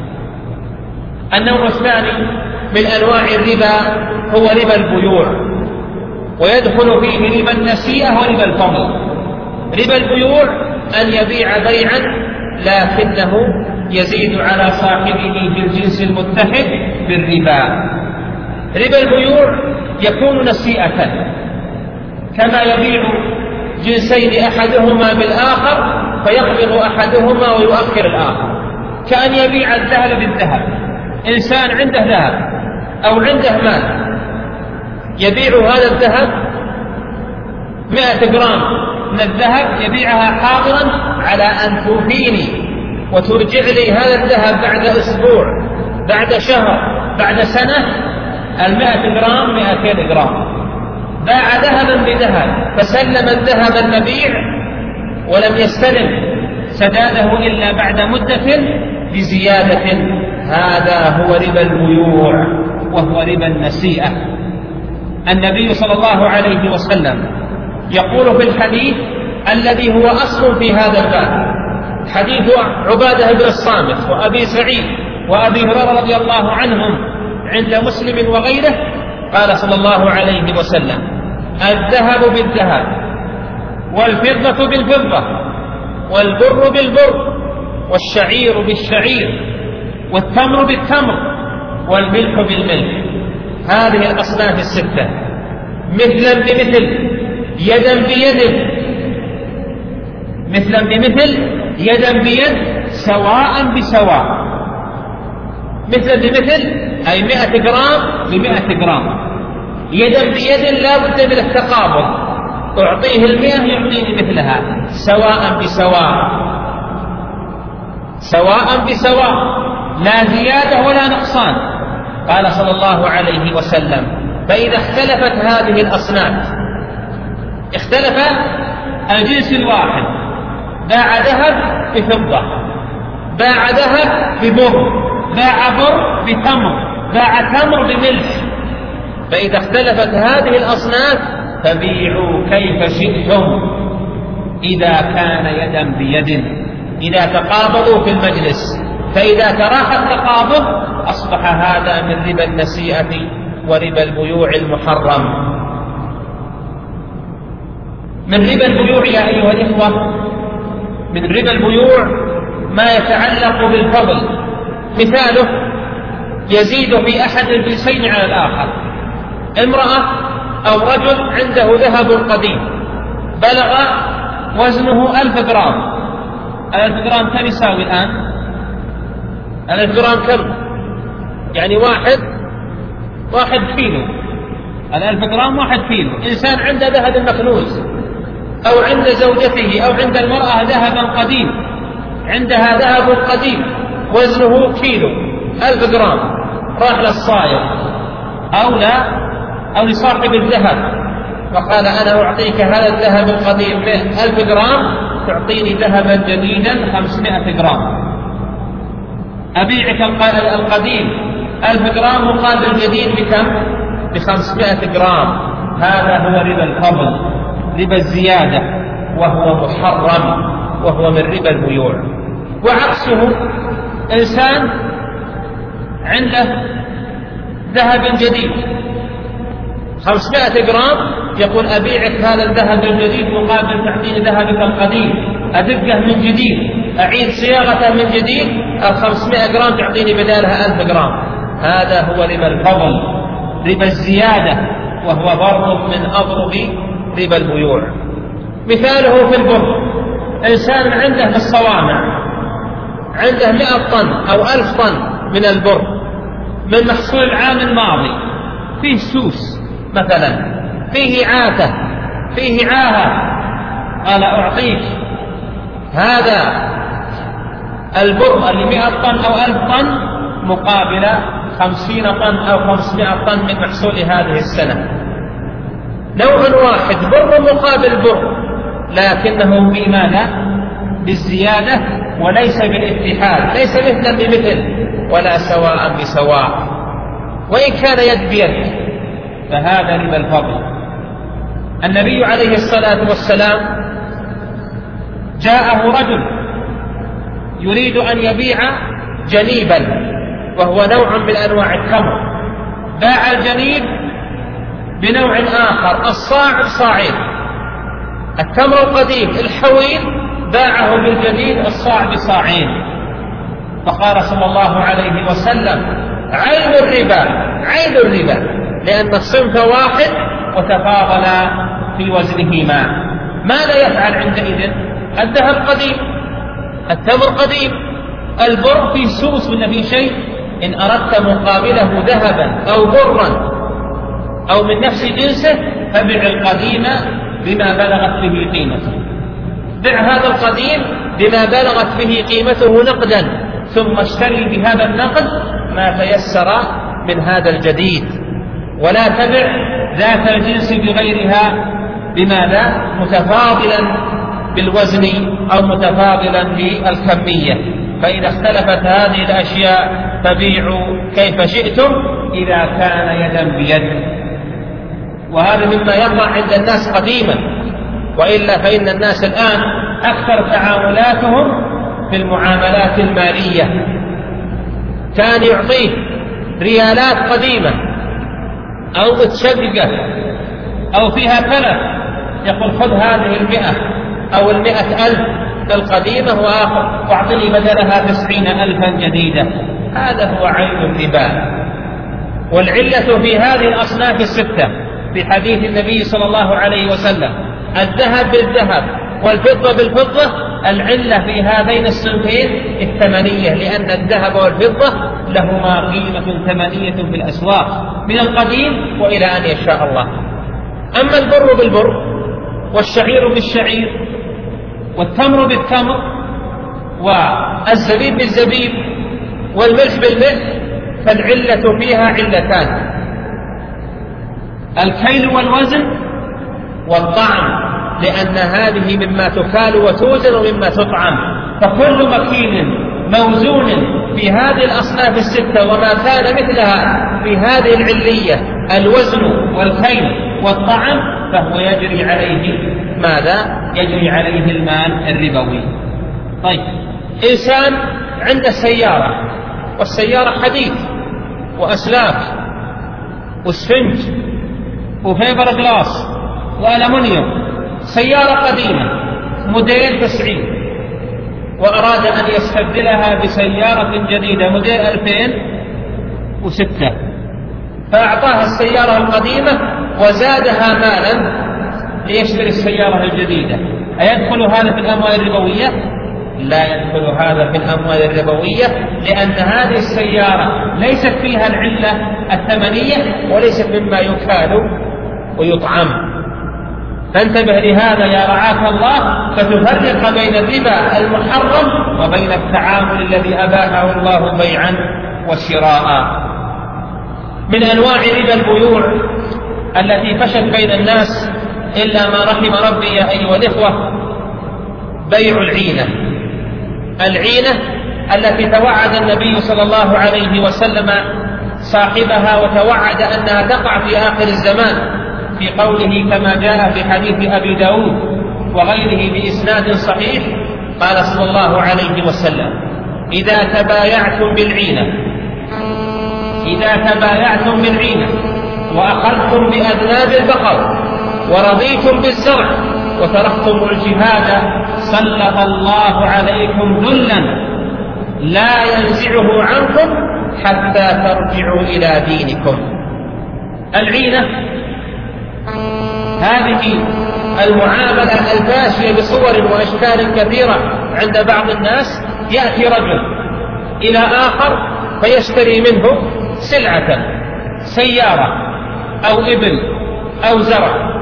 النوع الثاني من أنواع الربا هو ربا البيوع، ويدخل فيه ربا النسيئة وربا الفضل. ربا البيوع أن يبيع بيعا لكنه يزيد على صاحبه بالجنس المتحد بالربا. ربا البيوع يكون نسيئة، كما يبيع جنسين أحدهما بالآخر فيقبض أحدهما ويؤخر الآخر، كأن يبيع الذهب بالذهب. إنسان عنده ذهب أو عنده مال يبيع هذا الذهب مئة جرام من الذهب، يبيعها حاضرا على أن توفيني وترجع لي هذا الذهب بعد أسبوع، بعد شهر، بعد سنة، المائة جرام مائتين جرام، باع ذهبا بذهب فسلم الذهب المبيع ولم يستلم سداده إلا بعد مدة بزيادة، هذا هو ربا البيوع وهو ربا النسيئة. النبي صلى الله عليه وسلم يقول في الحديث الذي هو أصل في هذا الباب، حديث عبادة بن الصامت وأبي سعيد وأبي هريرة رضي الله عنهم عند مسلم وغيره، قال صلى الله عليه وسلم: الذهب بالذهب والفضة بالفضة والبر بالبر والشعير بالشعير والتمر بالتمر والملح بالملح. هذه الأصناف الستة مثلا بمثل يدا بيد، مثلا بمثل يدا بيد سواء بسواء. مثلا بمثل أي مئة جرام بمئة جرام، يدا بيد لا بد من التقابض، أعطيه المئة يعطيني مثلها، سواء بسواء، سواء بسواء، لا زيادة ولا نقصان. قال صلى الله عليه وسلم: فإذا اختلفت هذه الأصناف، اختلف الجنس الواحد، باع ذهب بفضة، باع ذهب ببر، باع بر بتمر، باع تمر بملح، فإذا اختلفت هذه الأصناف فبيعوا كيف شئتم إذا كان يدا بيد، إذا تقابضوا في المجلس. فإذا تراخى التقابض أصبح هذا من ربا النسيئة وربا البيوع المحرم. من ربا البيوع يا أيها الإخوة، من ربا البيوع ما يتعلق بالفضل. مثاله: يزيد في أحد الجنسين على الآخر، امرأة أو رجل عنده ذهب قديم بلغ وزنه ألف جرام. الألف جرام كم يساوي الآن؟ الألف جرام كم؟ يعني واحد واحد كيلو. الألف جرام واحد كيلو. إنسان عنده ذهب مكنوز، أو عند زوجته أو عند المرأة ذهب قديم، عندها ذهب قديم وزنه كيلو ألف جرام، راح للصائغ أو لا أو لصاحب الذهب وقال: أنا أعطيك هذا الذهب القديم ألف جرام، تعطيني ذهبا جديدا خمسمائة جرام. أبيعك القديم ألف جرام مقابل جديد بكم؟ بخمسمائة جرام. هذا هو ربا الفضل، ربا الزيادة، وهو محرم، وهو من ربا البيوع. وعكسه إنسان عنده ذهب جديد خمسمائة جرام، يقول: أبيعك هذا الذهب الجديد مقابل تعطيني ذهبك القديم، أدقه من جديد، أعيد صياغته من جديد، الخمسمائة جرام تعطيني بدالها ألف جرام. هذا هو ربا الفضل، ربا الزيادة، وهو ضرب من أضرب ربا البيوع. مثاله في البر: إنسان عنده في الصوامع عنده مئة طن أو ألف طن من البر من محصول العام الماضي، فيه سوس مثلا، فيه عاتة، فيه عاهة، قال: أعطيك هذا البر اللي مئة طن أو ألف طن مقابل خمسين طن أو خمسمائة طن من محصول هذه السنة. نوع واحد، بر مقابل بر، لكنه بماذا؟ بالزيادة وليس بالاتحاد، ليس مثلا بمثل ولا سواء بسواء، وإن كان يد بيد، فهذا ربا الفضل. النبي عليه الصلاة والسلام جاءه رجل يريد أن يبيع جنيبا، وهو نوع من أنواع التمر، باع الجنيب بنوع آخر، الصاع بصاعين، التمر القديم الحويل باعه بالجديد الصاع بصاعين. فقال صلى الله عليه وسلم: عين الربا، عين الربا، لأن الصنف واحد وتفاضلا في وزنهما. ماذا يفعل عندئذ؟ الذهب قديم، التمر قديم، البر في سوس ولا في شيء. إن أردت مقابله ذهبا أو برا أو من نفس جنسه فبع القديم بما بلغت به قيمته، بع هذا القديم بما بلغت به قيمته نقدا، ثم اشتري بهذا النقد ما تيسر من هذا الجديد. ولا تبع ذات الجنس بغيرها. بماذا؟ متفاضلا بالوزن أو متفاضلا بالكمية. فإذا اختلفت هذه الأشياء فبيعوا كيف شئتم إذا كان يدا بيد. وهذا مما يقع عند الناس قديما، وإلا فإن الناس الآن أكثر تعاملاتهم في المعاملات المالية. كان يعطيه ريالات قديمة أو متشققة أو فيها تلف، يقول خذ هذه المئة أو المئة ألف القديمة وأعطني بدلها تسعين ألفا جديدة. هذا هو عين الربا. والعلة في هذه الأصناف الستة في حديث النبي صلى الله عليه وسلم: الذهب بالذهب والفضة بالفضة. العلة في هذين الصنفين الثمنية، لأن الذهب والفضة لهما قيمة ثمنية في الأسواق من القديم وإلى أن يشاء الله. أما البر بالبر والشعير بالشعير والتمر بالتمر والزبيب بالزبيب والملح بالملح فالعلة فيها علتان: الكيل والوزن والطعم، لأن هذه مما تكال وتوزن ومما تطعم. فكل مكيل موزون في هذه الأصناف الستة وما كان مثلها في هذه العلية الوزن والكيل والطعم فهو يجري عليه ماذا؟ يجري عليه المال الربوي. طيب، إنسان عنده سيارة، والسيارة حديد وأسلاك واسفنج وفيبر جلاس وألمنيوم، سيارة قديمة موديل تسعين، وأراد أن يستبدلها بسيارة جديدة موديل ألفين وستة، فأعطاها السيارة القديمة وزادها مالا ليشتري السيارة الجديدة. أيدخل هذا في الأموال الربوية؟ لا يدخل هذا في الأموال الربوية، لأن هذه السيارة ليست فيها العلة الثمنية وليست مما يكال ويطعم. فانتبه لهذا يا رعاك الله، فتفرق بين الربا المحرم وبين التعامل الذي أباحه الله بيعا وشراء. من أنواع ربا البيوع التي فشت بين الناس إلا ما رحم ربي يا أيها الإخوة بيع العينة. العينة التي توعد النبي صلى الله عليه وسلم صاحبها وتوعد أنها تقع في آخر الزمان في قوله كما جاء في حديث أبي داود وغيره بإسناد صحيح، قال صلى الله عليه وسلم: إذا تبايعتم بالعينة إذا تبايعتم بالعينة وأخذتم بأذناب البقر ورضيتم بالزرع وتركتم الجهاد سلط الله عليكم ذلا لا ينزعه عنكم حتى ترجعوا إلى دينكم. العينة هذه المعاملة الفاشية بصور وأشكال كثيرة عند بعض الناس. يأتي رجل إلى آخر فيشتري منه سلعة، سيارة أو إبل أو زرع،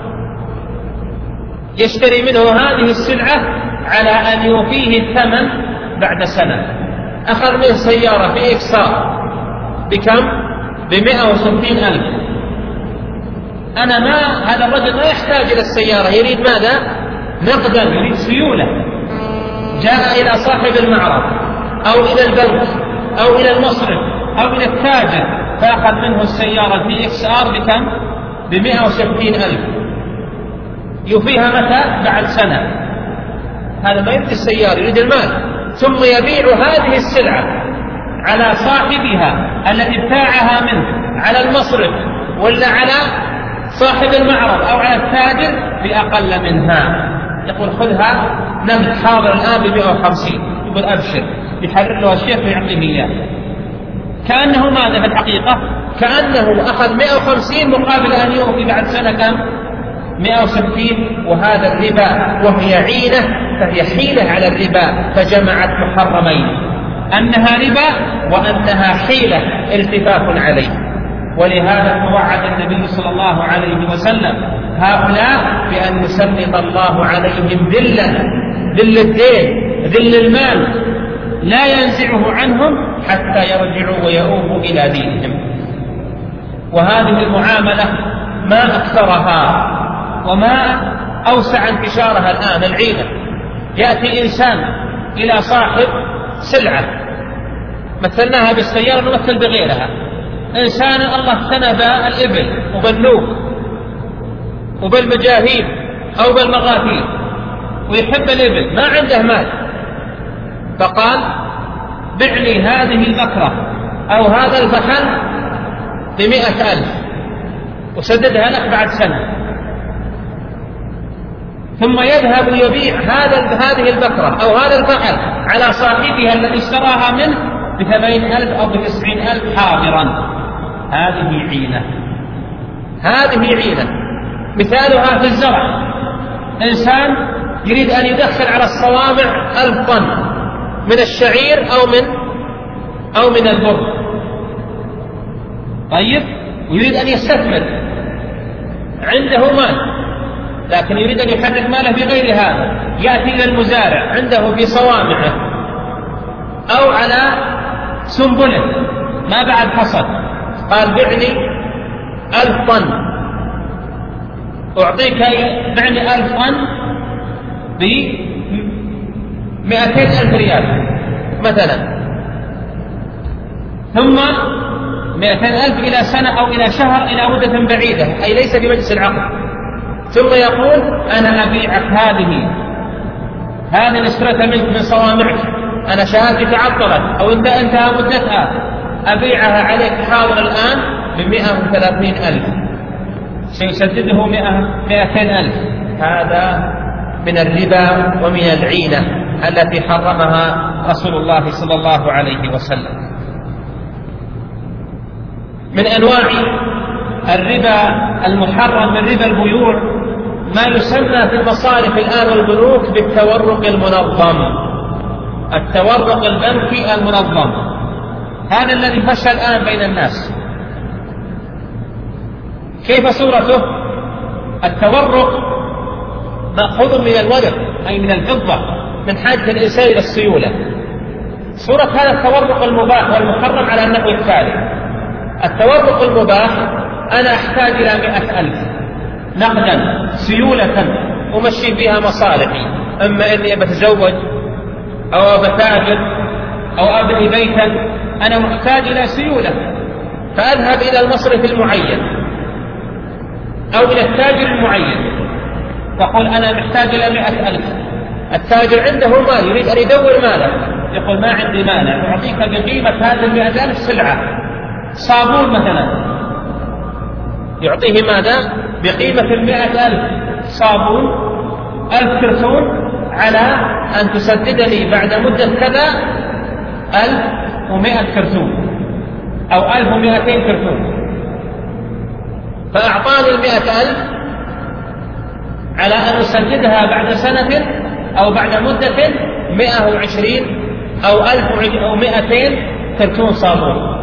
يشتري منه هذه السلعة على أن يوفيه الثمن بعد سنة. أخذ منه سيارة في إكسار بكم؟ بمئة وستين ألف. أنا ما هذا الرجل ما يحتاج إلى السيارة، يريد ماذا؟ نقدا، يريد سيولة. جاء إلى صاحب المعرض أو إلى البنك أو إلى المصرف أو إلى التاجر فأخذ منه السيارة في إكسار بكم؟ بمئة وستين ألف. يفيها متى؟ بعد سنة. هذا ما يريد السيارة، يريد المال. ثم يبيع هذه السلعة على صاحبها الذي ابتاعها منه، على المصرف ولا على صاحب المعرض أو على التاجر بأقل منها. يقول خذها نمت حاضر الآن بمئة وخمسين، يقول أبشر، يحرر له الشيخ ويعطيه إياه. كأنه ماذا في الحقيقة؟ كأنه أخذ مئة وخمسين مقابل أن يوفي بعد سنة كم؟ مئة وستين. وهذا الربا وهي عينة، فهي حيلة على الربا، فجمعت محرمين: أنها ربا وأنها حيلة التفاف عليه. ولهذا توعد النبي صلى الله عليه وسلم هؤلاء بأن يسلط الله عليهم ذلا، ذل الدين، ذل المال، لا ينزعه عنهم حتى يرجعوا ويؤوبوا إلى دينهم. وهذه المعاملة ما أكثرها وما أوسع انتشارها الآن، العينة. يأتي إنسان إلى صاحب سلعة، مثلناها بالسيارة نمثل بغيرها، إنسان الله اقتنى بالإبل وبالنوق وبالمجاهيل أو بالمغاثيل ويحب الإبل، ما عنده مال، فقال بع لي هذه البكرة أو هذا الفحل بمئة ألف وسددها لك بعد سنة، ثم يذهب يبيع هذا هذه البكرة أو هذا الفحل على صاحبها الذي اشتراها منه بثمانين ألف أو بتسعين ألف حاضرا. هذه عينة، هذه عينة. مثالها في الزرع، إنسان يريد أن يدخل على الصوامع ألف طن من الشعير أو من أو من البر، طيب، ويريد أن يستثمر، عنده مال لكن يريد أن يحرك ماله بغير هذا، يأتي إلى المزارع عنده في صوامعه أو على سنبله ما بعد حصد، قال بعني ألف طن، أعطيك بعني ألف طن بمئتين ألف ريال مثلا، ثم مئتين ألف إلى سنة أو إلى شهر إلى مدة بعيدة، أي ليس في مجلس العقد، ثم يقول أنا أبيعك هذه هذه اشتريتها منك من صوامعك، أنا شهادتي تعطلت أو انتهى مدتها، أبيعها عليك حاضر الآن بمئة وثلاثين ألف، سيسدده مئتين ألف. هذا من الربا ومن العينة التي حرمها رسول الله صلى الله عليه وسلم. من أنواع الربا المحرم من ربا البيوع ما يسمى في المصارف الآن والبنوك بالتورق المنظم، التورق البنكي المنظم، هذا الذي فشى الآن بين الناس. كيف صورته؟ التورق مأخوذ من الورق أي من الفضة، من حاجة الإنسان إلى السيولة. صورة هذا التورق المباح والمحرم على النحو التالي: التورق المباح أنا أحتاج إلى مئة ألف نقدا سيولة أمشي بها مصالحي، أما إني بتزوج أو بتاجر أو أبني بيتا، أنا محتاج إلى سيولة، فأذهب إلى المصرف المعين أو إلى التاجر المعين وقل أنا محتاج إلى مئة ألف. التاجر عنده مال يريد أن يدور ماله، يقول ما عندي مانع، أعطيك بقيمة هذا المئة ألف سلعة، صابون مثلا، يعطيه ماذا؟ بقيمة المئة ألف صابون، ألف كرتون، على أن تسدد لي بعد مدة كذا ألف ومئة كرتون أو ألف ومئتين كرتون، فأعطاني المئة ألف على أن أسددها بعد سنة أو بعد مدة مئة وعشرين أو ألف أو مئتين كرتون صابون،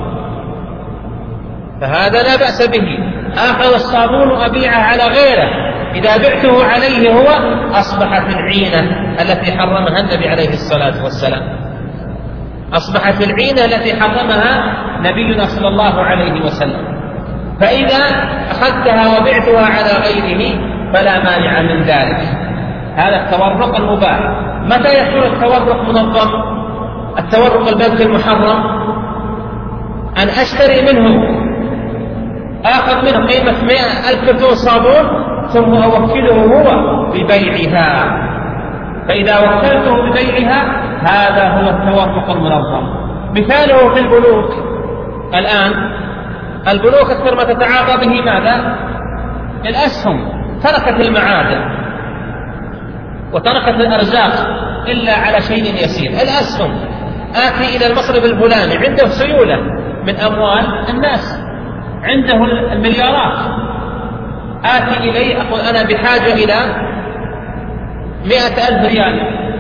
فهذا لا بأس به. آخذ الصابون وأبيعه على غيره، إذا بعته عليه هو أصبحت العينة التي حرمها النبي عليه الصلاة والسلام، أصبحت العينة التي حرمها نبينا صلى الله عليه وسلم. فإذا أخذتها وبعتها على غيره فلا مانع من ذلك. هذا التورق المباح. متى يكون التورق منظم؟ التورق البنكي المحرم أن أشتري منه، آخذ منه قيمة مئة ألف كرتون صابون ثم أوكله هو ببيعها، فإذا وكلته ببيعها هذا هو التورق المنظم. مثاله في البنوك الآن، البنوك أكثر ما تتعاطى به ماذا؟ الأسهم، تركت المعادن وتركت الأرزاق إلا على شيء يسير. الأسهم، آتي إلى المصرف الفلاني عنده سيولة من أموال الناس، عنده المليارات، آتي إليه أقول أنا بحاجة إلى مئة ألف ريال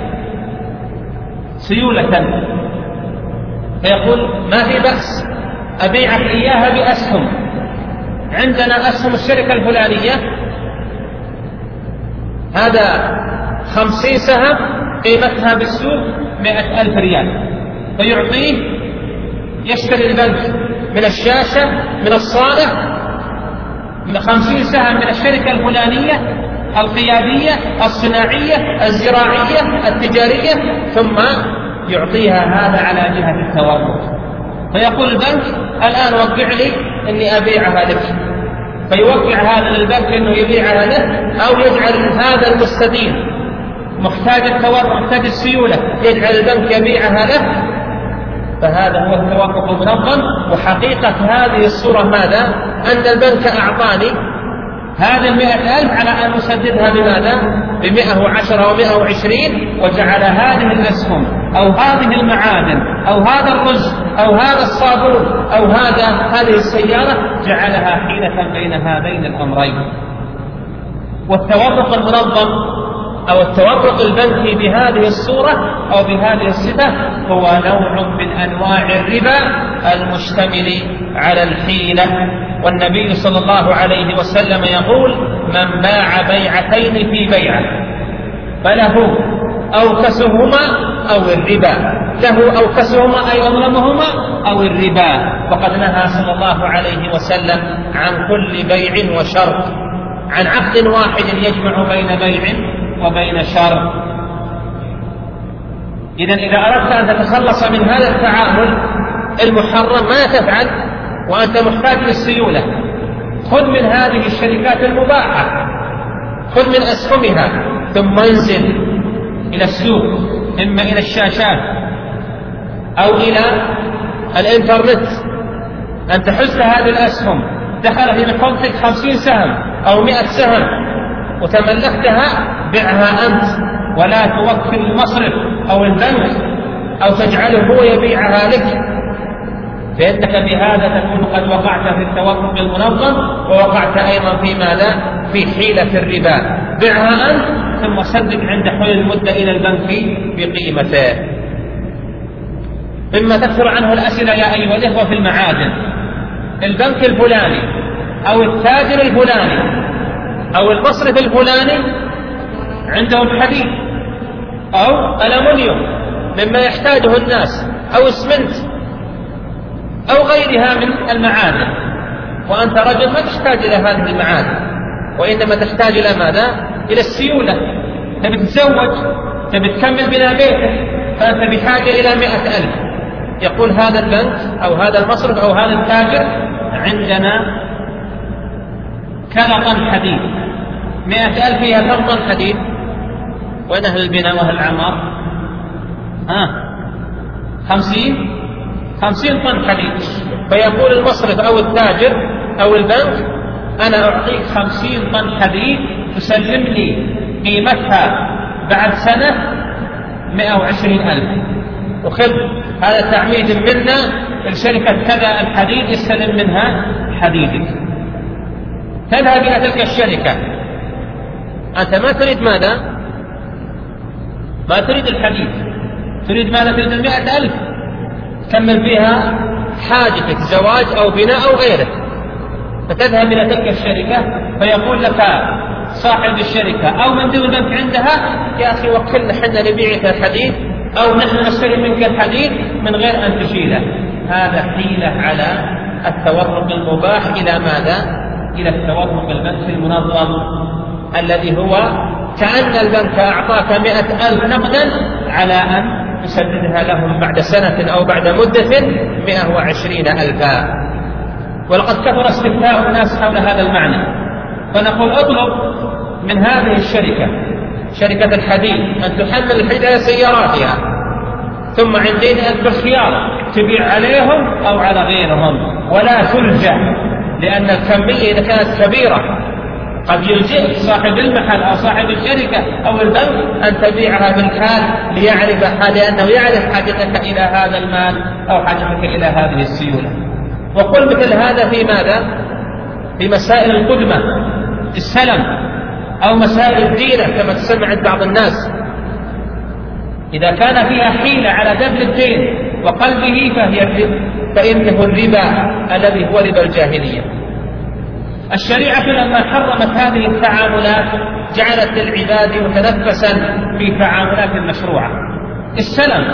سيولة، فيقول ما في بأس أبيعك إياها بأسهم، عندنا أسهم الشركة الفلانية، هذا خمسين سهم قيمتها بالسوق مئة ألف ريال، فيعطيه، يشتري البنك من الشاشة من الصالح خمسين سهم من الشركة الفلانية القيادية الصناعية الزراعية التجارية، ثم يعطيها هذا على جهة التورط. فيقول البنك الآن وقع لي أني أبيعها لك، فيوقع هذا للبنك أنه يبيعها له، أو يجعل هذا المستدين محتاج التورط محتاج السيولة يجعل البنك يبيعها له. فهذا هو التورط المنظم. وحقيقة هذه الصورة ماذا؟ أن البنك أعطاني هذه المئة ألف على أن أسددها بماذا؟ بمئة وعشرة ومئة وعشرين، وجعل هذه الأسهم أو هذه المعادن أو هذا الرز أو هذا الصابون أو هذا هذه السيارة جعلها حيلة بين هذين الأمرين. والتورط المنظم أو التورط البنكي بهذه الصورة أو بهذه الصفة هو نوع من أنواع الربا المشتمل على الحيلة. والنبي صلى الله عليه وسلم يقول: من باع بيعتين في بيعة فله أو كسهما أو الربا، له أو كسهما أي أظلمهما أو الربا. وقد نهى صلى الله عليه وسلم عن كل بيع وشرط، عن عقد واحد يجمع بين بيع وبين شرط. إذن إذا أردت أن تتخلص من هذا التعامل المحرم ما تفعل وأنت محتاج للسيولة؟ خذ من هذه الشركات المباحة، خذ من أسهمها، ثم انزل إلى السوق، إما إلى الشاشات أو إلى الإنترنت. أنت حزت هذه الأسهم، دخل في مخزنك خمسين سهم أو مئة سهم وتملكتها، بعها أنت، ولا توكل المصرف أو البنك أو تجعله هو يبيعها لك، فإنك بهذا تكون قد وقعت في التورط المنظم، ووقعت أيضا في ماذا؟ في حيلة الربا. بعها أنت ثم سدد عند حول المدة إلى البنك بقيمته. مما تكثر عنه الأسئلة يا أيها الإخوة في المعادن، البنك الفلاني أو التاجر الفلاني أو المصرف الفلاني عندهم حديد أو ألمنيوم مما يحتاجه الناس، أو اسمنت أو غيرها من المعادن، وأنت رجل ما تحتاج إلى هذه المعادن، وإنما تحتاج إلى ماذا؟ إلى السيولة. تبي تتزوج، تبي تكمل بناء بيتك، فأنت بحاجة إلى مئة ألف. يقول هذا البنك أو هذا المصرف أو هذا التاجر: عندنا كذا طن حديد، مئة ألف فيها كم طن حديد؟ وين أهل البناء وأهل العمار؟ آه خمسين خمسين طن حديد. فيقول المصرف أو التاجر أو البنك: أنا أعطيك خمسين طن حديد تسلم لي قيمتها بعد سنة مئة وعشرين ألف، وخذ هذا تعميد منا الشركة كذا الحديد يستلم منها حديدك. تذهب إلى تلك الشركة، أنت ما تريد ماذا؟ ما تريد الحديد، تريد ماذا؟ تريد المئة ألف تكمل فيها حاجتك، زواج أو بناء أو غيره. فتذهب إلى تلك الشركة فيقول لك صاحب الشركة أو من ذو البنك عندها: يا أخي وكلنا حنا نبيعك الحديد أو نحن نشتري منك الحديد من غير أن تشيله. هذا حيلة على التورط المباح إلى ماذا؟ إلى التورط البنكي المنظم، الذي هو كأن البنك أعطاك مئة ألف نقدا على أن تسددها لهم بعد سنة أو بعد مدة مئة وعشرين ألفا. ولقد كثر استفتاء الناس حول هذا المعنى، فنقول: اطلب من هذه الشركة، شركة الحديد، أن تحمل الحديد على سياراتها، ثم عندين أنت بالخيار تبيع عليهم أو على غيرهم، ولا تلجأ، لأن الكمية إذا كانت كبيرة قد يلجئك صاحب المحل أو صاحب الشركة أو البنك أن تبيعها بالحال ليعرف حال، لأنه يعرف حاجتك إلى هذا المال أو حاجتك إلى هذه السيولة. وقل مثل هذا في ماذا؟ في مسائل القدمة، السلم، أو مسائل الدينة كما تسمى عند بعض الناس. إذا كان فيها حيلة على دفع الدين وقلبه فهي فإنه الربا الذي هو ربا الجاهلية. الشريعة لما حرمت هذه التعاملات جعلت للعباد متنفسا في تعاملات المشروعة. السلم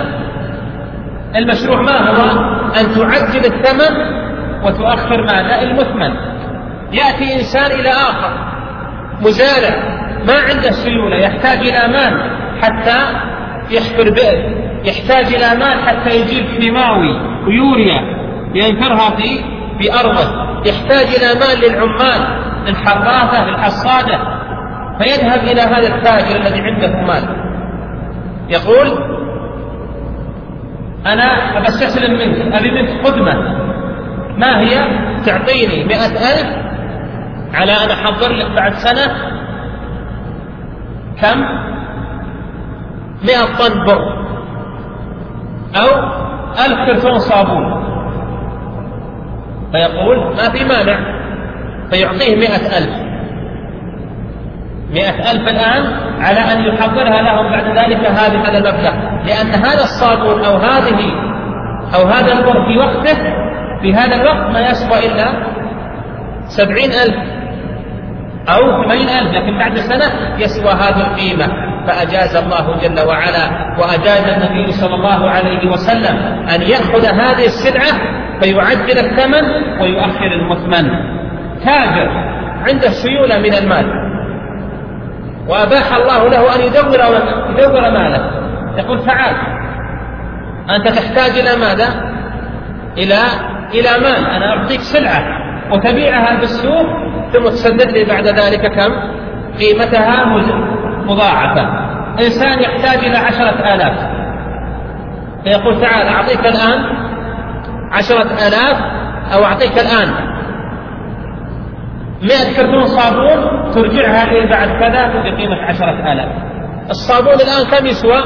المشروع ما هو؟ أن تعجل الثمن وتؤخر ماذا؟ المثمن. يأتي إنسان إلى آخر مزارع ما عنده سيولة، يحتاج إلى مال حتى يحفر بئر، يحتاج إلى مال حتى يجيب كيماوي ويوريا ينفرها في في أرضه، يحتاج إلى مال للعمال، للحراثة، للحصادة، فيذهب إلى هذا التاجر الذي عنده مال يقول أنا أبستسلم منك، أبي منك خدمة، ما هي؟ تعطيني مئة ألف على أن أحضر لك بعد سنة كم؟ مئة طن بر أو ألف كرتون صابون. فيقول ما في مانع، فيعطيه مئة ألف مئة ألف الآن على أن يحضرها لهم بعد ذلك هذه هذا المبلغ، لأن هذا الصابون أو هذه أو هذا البر في وقته في هذا الوقت ما يسوى إلا سبعين ألف أو ثمانين ألف، لكن بعد سنة يسوى هذه القيمة. فأجاز الله جل وعلا وأجاز النبي صلى الله عليه وسلم أن يأخذ هذه السلعة فيعجل الثمن ويؤخر المثمن. تاجر عنده سيولة من المال وأباح الله له أن يدور يدور ماله، يقول تعال أنت تحتاج إلى ماذا؟ إلى إلى مال، أنا أعطيك سلعة وتبيعها بالسوق ثم تسدد لي بعد ذلك كم؟ قيمتها مضاعفة. إنسان يحتاج إلى عشرة آلاف فيقول تعال أعطيك الآن عشرة آلاف أو أعطيك الآن مئة كرتون صابون ترجعها لي بعد كذا بقيمة عشرة آلاف. الصابون الآن كم يسوى؟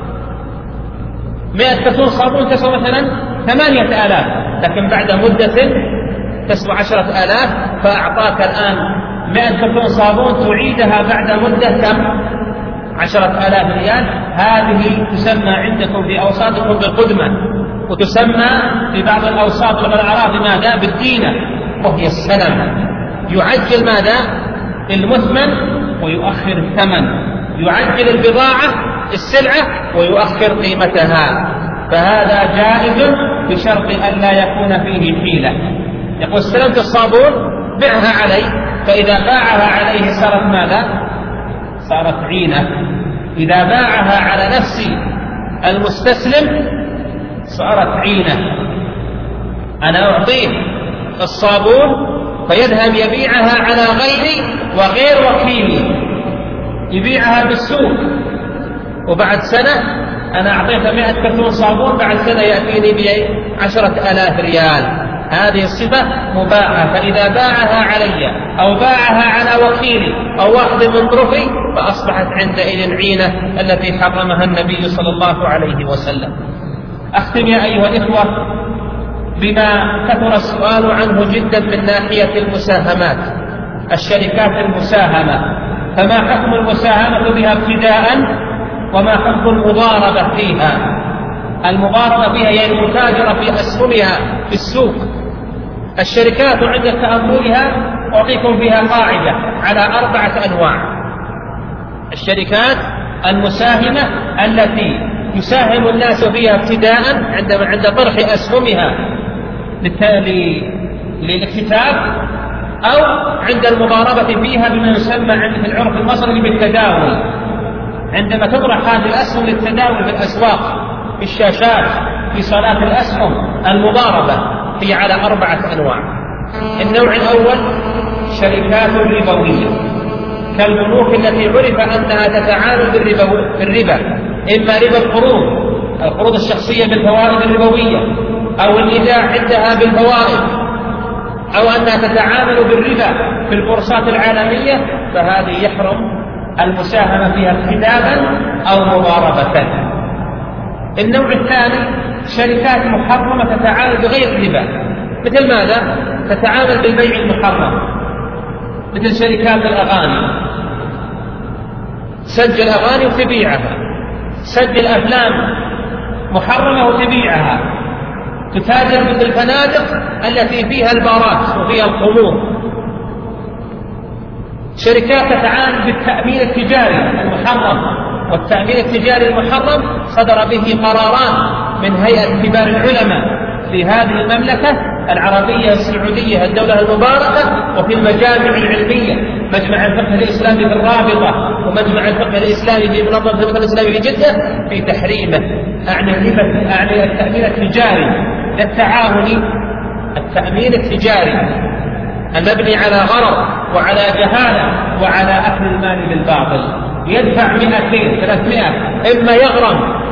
مئة كرتون صابون تسوى مثلا ثمانية آلاف، لكن بعد مدة تسوى عشرة آلاف، فأعطاك الآن مئة كرتون صابون تعيدها بعد مدة كم؟ عشرة آلاف ريال. هذه تسمى عندكم في أوساطكم بالقدمة، وتسمى في بعض الأوساط والأعراض ماذا؟ بالدينة، وهي السلم. يعجل ماذا؟ المثمن ويؤخر الثمن، يعجل البضاعة السلعة ويؤخر قيمتها، فهذا جائز بشرط أن لا يكون فيه حيلة. يقول استلمت الصابون بعها علي، فإذا باعها عليه صارت ماذا؟ صارت عينة. إذا باعها على نفس المستسلم صارت عينة. أنا أعطيه الصابون فيذهب يبيعها على غيري وغير وكيلي، يبيعها بالسوق، وبعد سنة أنا أعطيته مئة كرتون صابون، بعد سنة يأتيني بعشرة آلاف ريال. هذه الصفة مباعة، فإذا باعها علي أو باعها على وكيلي أو واحد من طرفي فأصبحت عندئذ عينة التي حرمها النبي صلى الله عليه وسلم. أختم يا أيها الإخوة بما كثر السؤال عنه جدا من ناحية المساهمات، الشركات المساهمة، فما حكم المساهمة بها ابتداء وما حكم المضاربة فيها؟ المضاربة فيها هي المتاجرة في أسهمها في السوق. الشركات عند تأملها أعطيكم فيها قاعدة على أربعة أنواع. الشركات المساهمة التي يساهم الناس فيها ابتداء عندما عند طرح أسهمها للاكتتاب، أو عند المضاربة فيها بما يسمى عند في العرف المصري بالتداول، عندما تطرح هذه الأسهم للتداول في الأسواق، في الشاشات، في صالات الأسهم. المضاربة هي على أربعة أنواع. النوع الأول شركات ربوية كالبنوك التي عرف أنها تتعامل بالربا، إما ربا القروض، القروض الشخصية بالفوائد الربوية، أو الإيداع عندها بالفوائد، أو أنها تتعامل بالربا في البورصات العالمية، فهذه يحرم المساهمة فيها ابتداء أو مضاربة. النوع الثاني شركات محرمة تتعامل بغير الربا، مثل ماذا؟ تتعامل بالبيع المحرم، مثل شركات الأغاني، سجل أغاني وتبيعها، سجل أفلام محرمة وتبيعها، تتاجر مثل الفنادق التي فيها البارات وفيها الخمور. شركات تتعامل بالتأمين التجاري المحرم، والتأمين التجاري المحرم صدر به قرارات من هيئة كبار العلماء في هذه المملكة العربية السعودية الدولة المباركة، وفي المجامع العلمية، مجمع الفقه الإسلامي في الرابطة ومجمع الفقه الإسلامي في منظمة الفقه الإسلامي في جدة، في تحريمه. أعني الربا، أعني التأمين التجاري للتعاون، التأمين التجاري المبني على غرض وعلى جهالة وعلى أكل المال بالباطل. يدفع مئتين ثلاثمائة، إما يغرم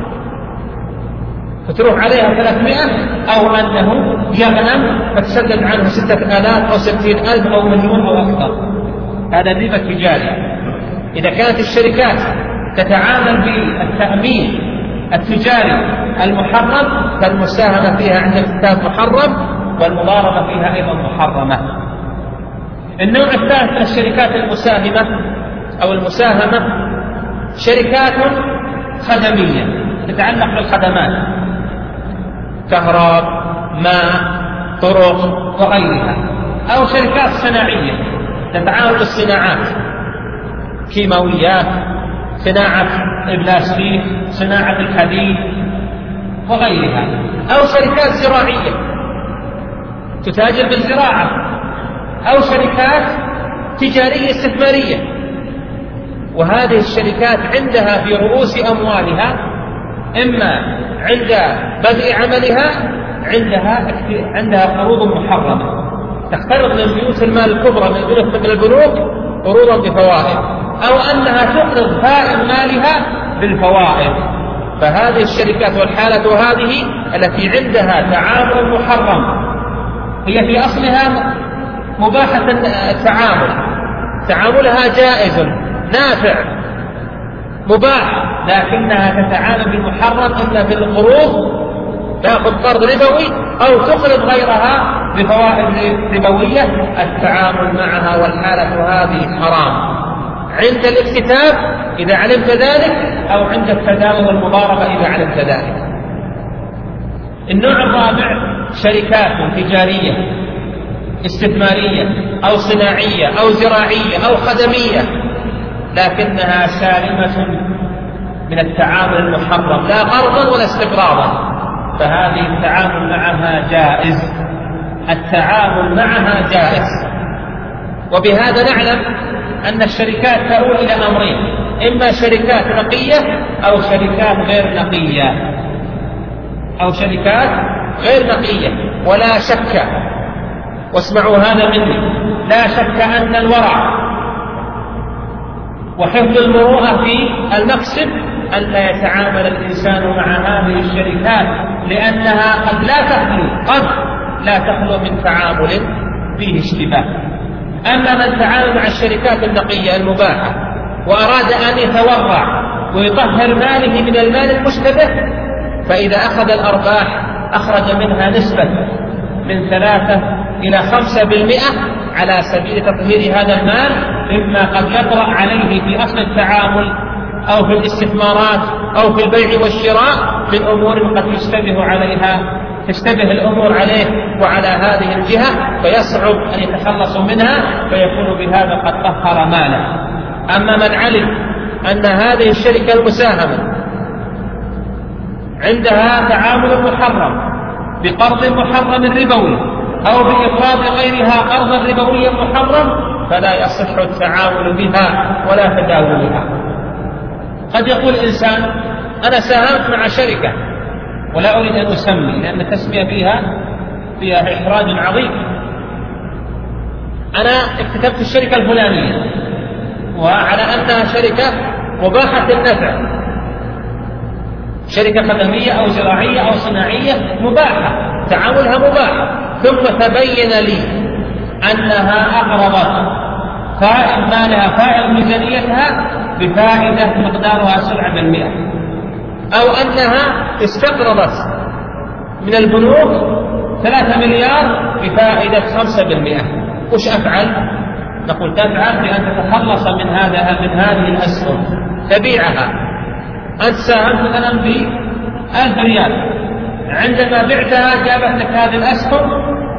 فتروح عليها ثلاثمائة، أو أنه يغنم فتسدد عنه ستة آلاف أو ستين ألف أو مليون أو أكثر. هذا الربا التجاري. إذا كانت الشركات تتعامل بالتأمين التجاري المحرم فالمساهمة فيها عند الكتاب محرم، والمضاربة فيها أيضا محرمة. النوع الثالث من الشركات المساهمة أو المساهمة شركات خدمية تتعلق بالخدمات، كهرباء، ماء، طرق وغيرها، أو شركات صناعية تتعامل بالصناعات، كيماويات، صناعة البلاستيك، صناعة الحديد وغيرها، أو شركات زراعية تتاجر بالزراعة، أو شركات تجارية استثمارية. وهذه الشركات عندها في رؤوس أموالها، إما عند بدء عملها عندها عندها قروض محرمة، تقترض من بيوت المال الكبرى من البنوك قروضا بفوائد، أو أنها تقرض فائض مالها بالفوائد. فهذه الشركات والحالة هذه التي عندها تعامل محرم هي في أصلها مباحة التعامل، تعاملها جائز نافع مباح، لكنها تتعامل بالمحرم إلا بالقروض، تأخذ قرض ربوي أو تقرض غيرها بفوائد ربوية. التعامل معها والحالة هذه حرام عند الاكتتاب إذا علمت ذلك، أو عند التداول والمضاربة إذا علمت ذلك. النوع الرابع شركات تجارية استثمارية أو صناعية أو زراعية أو خدمية، لكنها سالمة من التعامل المحرم، لا قرضا ولا استقراضا، فهذه التعامل معها جائز، التعامل معها جائز. وبهذا نعلم أن الشركات تؤول إلى أمرين: إما شركات نقية أو شركات غير نقية، أو شركات غير نقية. ولا شك، واسمعوا هذا مني، لا شك أن الورع وحفظ المروءة في المكسب أن لا يتعامل الإنسان مع هذه الشركات، لأنها قد لا تخلو قد لا تخلو من تعامل فيه اشتباه. أما من تعامل مع الشركات النقية المباحة وأراد أن يتورع ويطهر ماله من المال المشتبه، فإذا أخذ الأرباح أخرج منها نسبة من ثلاثة إلى خمسة بالمئة على سبيل تطهير هذا المال مما قد يطرأ عليه في أصل التعامل أو في الاستثمارات أو في البيع والشراء من أمور قد يشتبه عليها تشتبه الأمور عليه وعلى هذه الجهة، فيصعب أن يتخلص منها، فيكون بهذا قد طهر ماله. أما من علم أن هذه الشركة المساهمة عندها تعامل محرم بقرض محرم ربوي أو بإقراض غيرها قرضا ربويا محرم، فلا يصح التعامل بها ولا تداولها. قد يقول إنسان: أنا ساهمت مع شركة، ولا أريد أن أسمي لأن التسمية فيها فيها إحراج عظيم، أنا اكتتبت الشركة الفلانية وعلى أنها شركة مباحة النفع، شركة خدمية أو زراعية أو صناعية مباحة، تعاملها مباح، ثم تبين لي أنها أقرضت فائض مالها فائض ميزانيتها بفائدة مقدارها سبعة بالمئة، أو أنها استقرضت من البنوك ثلاثة مليار بفائدة خمسة بالمئة. وش أفعل؟ نقول تفعل بأن تتخلص من هذا من هذه الأسهم، تبيعها. أنت ساهمت مثلا بألف ريال، عندما بعتها جابت لك هذه الأسهم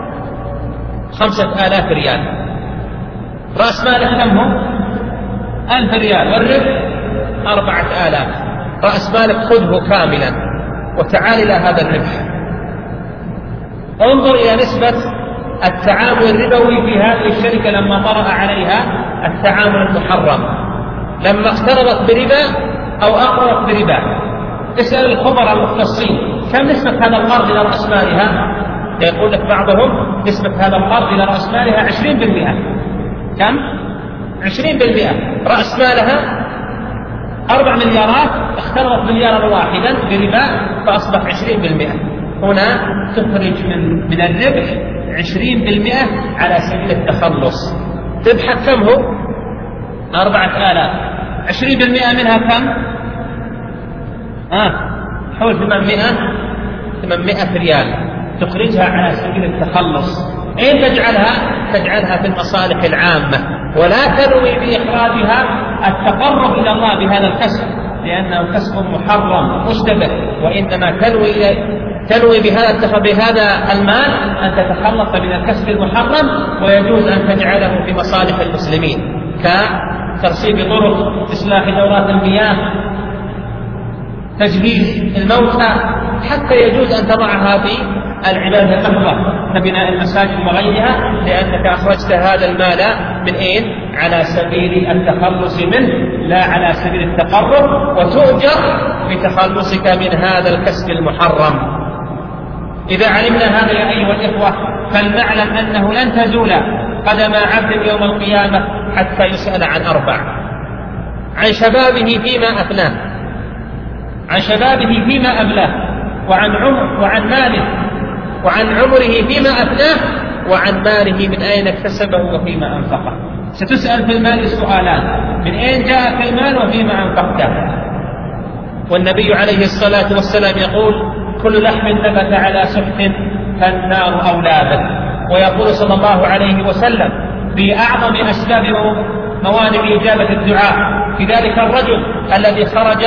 خمسة آلاف ريال، رأس مالك كم هو؟ ألف ريال، والربح أربعة آلاف، رأس مالك خذه كاملا وتعال إلى هذا الربح. انظر إلى نسبة التعامل الربوي في هذه الشركة لما طرأ عليها التعامل المحرم، لما اقترضت بربا أو أقرضت بربا. اسأل الخبراء المختصين كم نسبة هذا القرض إلى رأس مالها؟ يقول لك بعضهم نسبة هذا القرض إلى رأس مالها عشرين بالمئة. كم؟ عشرين بالمئة. رأس مالها أربع مليارات، اقترضت مليارا واحدا بربا فأصبح عشرين بالمئة. هنا تخرج من من الربح عشرين بالمئة على سبيل التخلص. ربحك كم هو؟ أربعة آلاف. عشرين بالمئة منها كم؟ آه حول ثمانمائة ثمانمائة ريال تخرجها على سبيل التخلص. أين تجعلها؟ تجعلها في المصالح العامة، ولا تنوي بإخراجها التقرب إلى الله بهذا الكسب، لأنه كسب محرم مشتبه، وإنما تنوي تنوي بهذا بهذا المال أن تتخلص من الكسب المحرم، ويجوز أن تجعله في مصالح المسلمين كترسيب طرق، إصلاح دورات المياه، تجهيز الموتى، حتى يجوز أن تضعها في العبادة المحضة كبناء المساجد وغيرها، لأنك أخرجت هذا المال من أين؟ على سبيل التخلص منه لا على سبيل التقرب، وتؤجر بتخلصك من هذا الكسب المحرم. إذا علمنا هذا يا أيها الإخوة فلنعلم أنه لن تزول قدم عبد يوم القيامة حتى يسأل عن أربع: عن شبابه فيما أفناه، عن شبابه فيما أبلاه، وعن عمر وعن ماله، وعن عمره فيما أفناه، وعن ماله من أين اكتسبه وفيما أنفقه. ستسأل في المال سؤالان: من أين جاءك المال وفيما أنفقته. والنبي عليه الصلاة والسلام يقول: كل لحم نبت على سحت فالنار أولى به. ويقول صلى الله عليه وسلم في أعظم أسباب موانع إجابة الدعاء في ذلك الرجل الذي خرج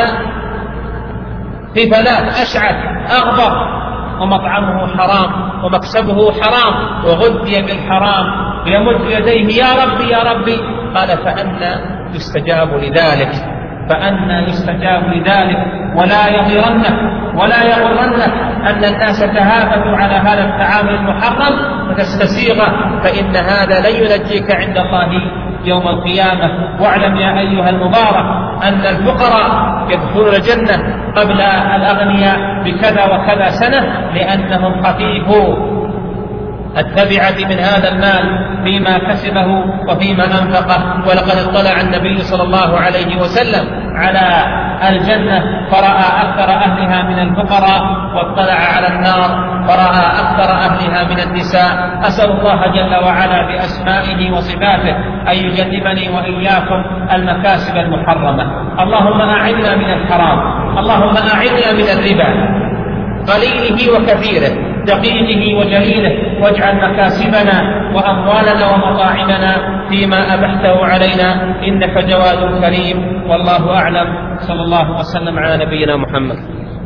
في ثلاث أشعث أغبر ومطعمه حرام ومكسبه حرام وغذي بالحرام ويمد يديه: يا ربي يا ربي. قال: فأنى يستجاب لذلك، فأنى يستجاب لذلك. ولا يغرنك ولا يغرنك أن الناس تهافتوا على هذا التعامل المحرم فتستسيغه، فإن هذا لن ينجيك عند الله يوم القيامة. واعلم يا أيها المبارك أن الفقراء يدخلون الجنة قبل الأغنياء بكذا وكذا سنة، لأنهم خفيفوا التبعة من هذا المال فيما كسبه وفيما أنفقه. ولقد اطلع النبي صلى الله عليه وسلم على الجنة فرأى أكثر أهلها من الفقراء، واطلع على النار فرأى أكثر أهلها من النساء. أسأل الله جل وعلا بأسمائه وصفاته أن يجنبني وإياكم المكاسب المحرمة. اللهم أعذنا من الحرام، اللهم أعذنا من الربا قليله وكثيره، دقيقه وجليله، واجعل مكاسبنا وأموالنا ومطاعمنا فيما أبحته علينا، إنك جواد كريم. والله أعلم. صلى الله وسلم على نبينا محمد.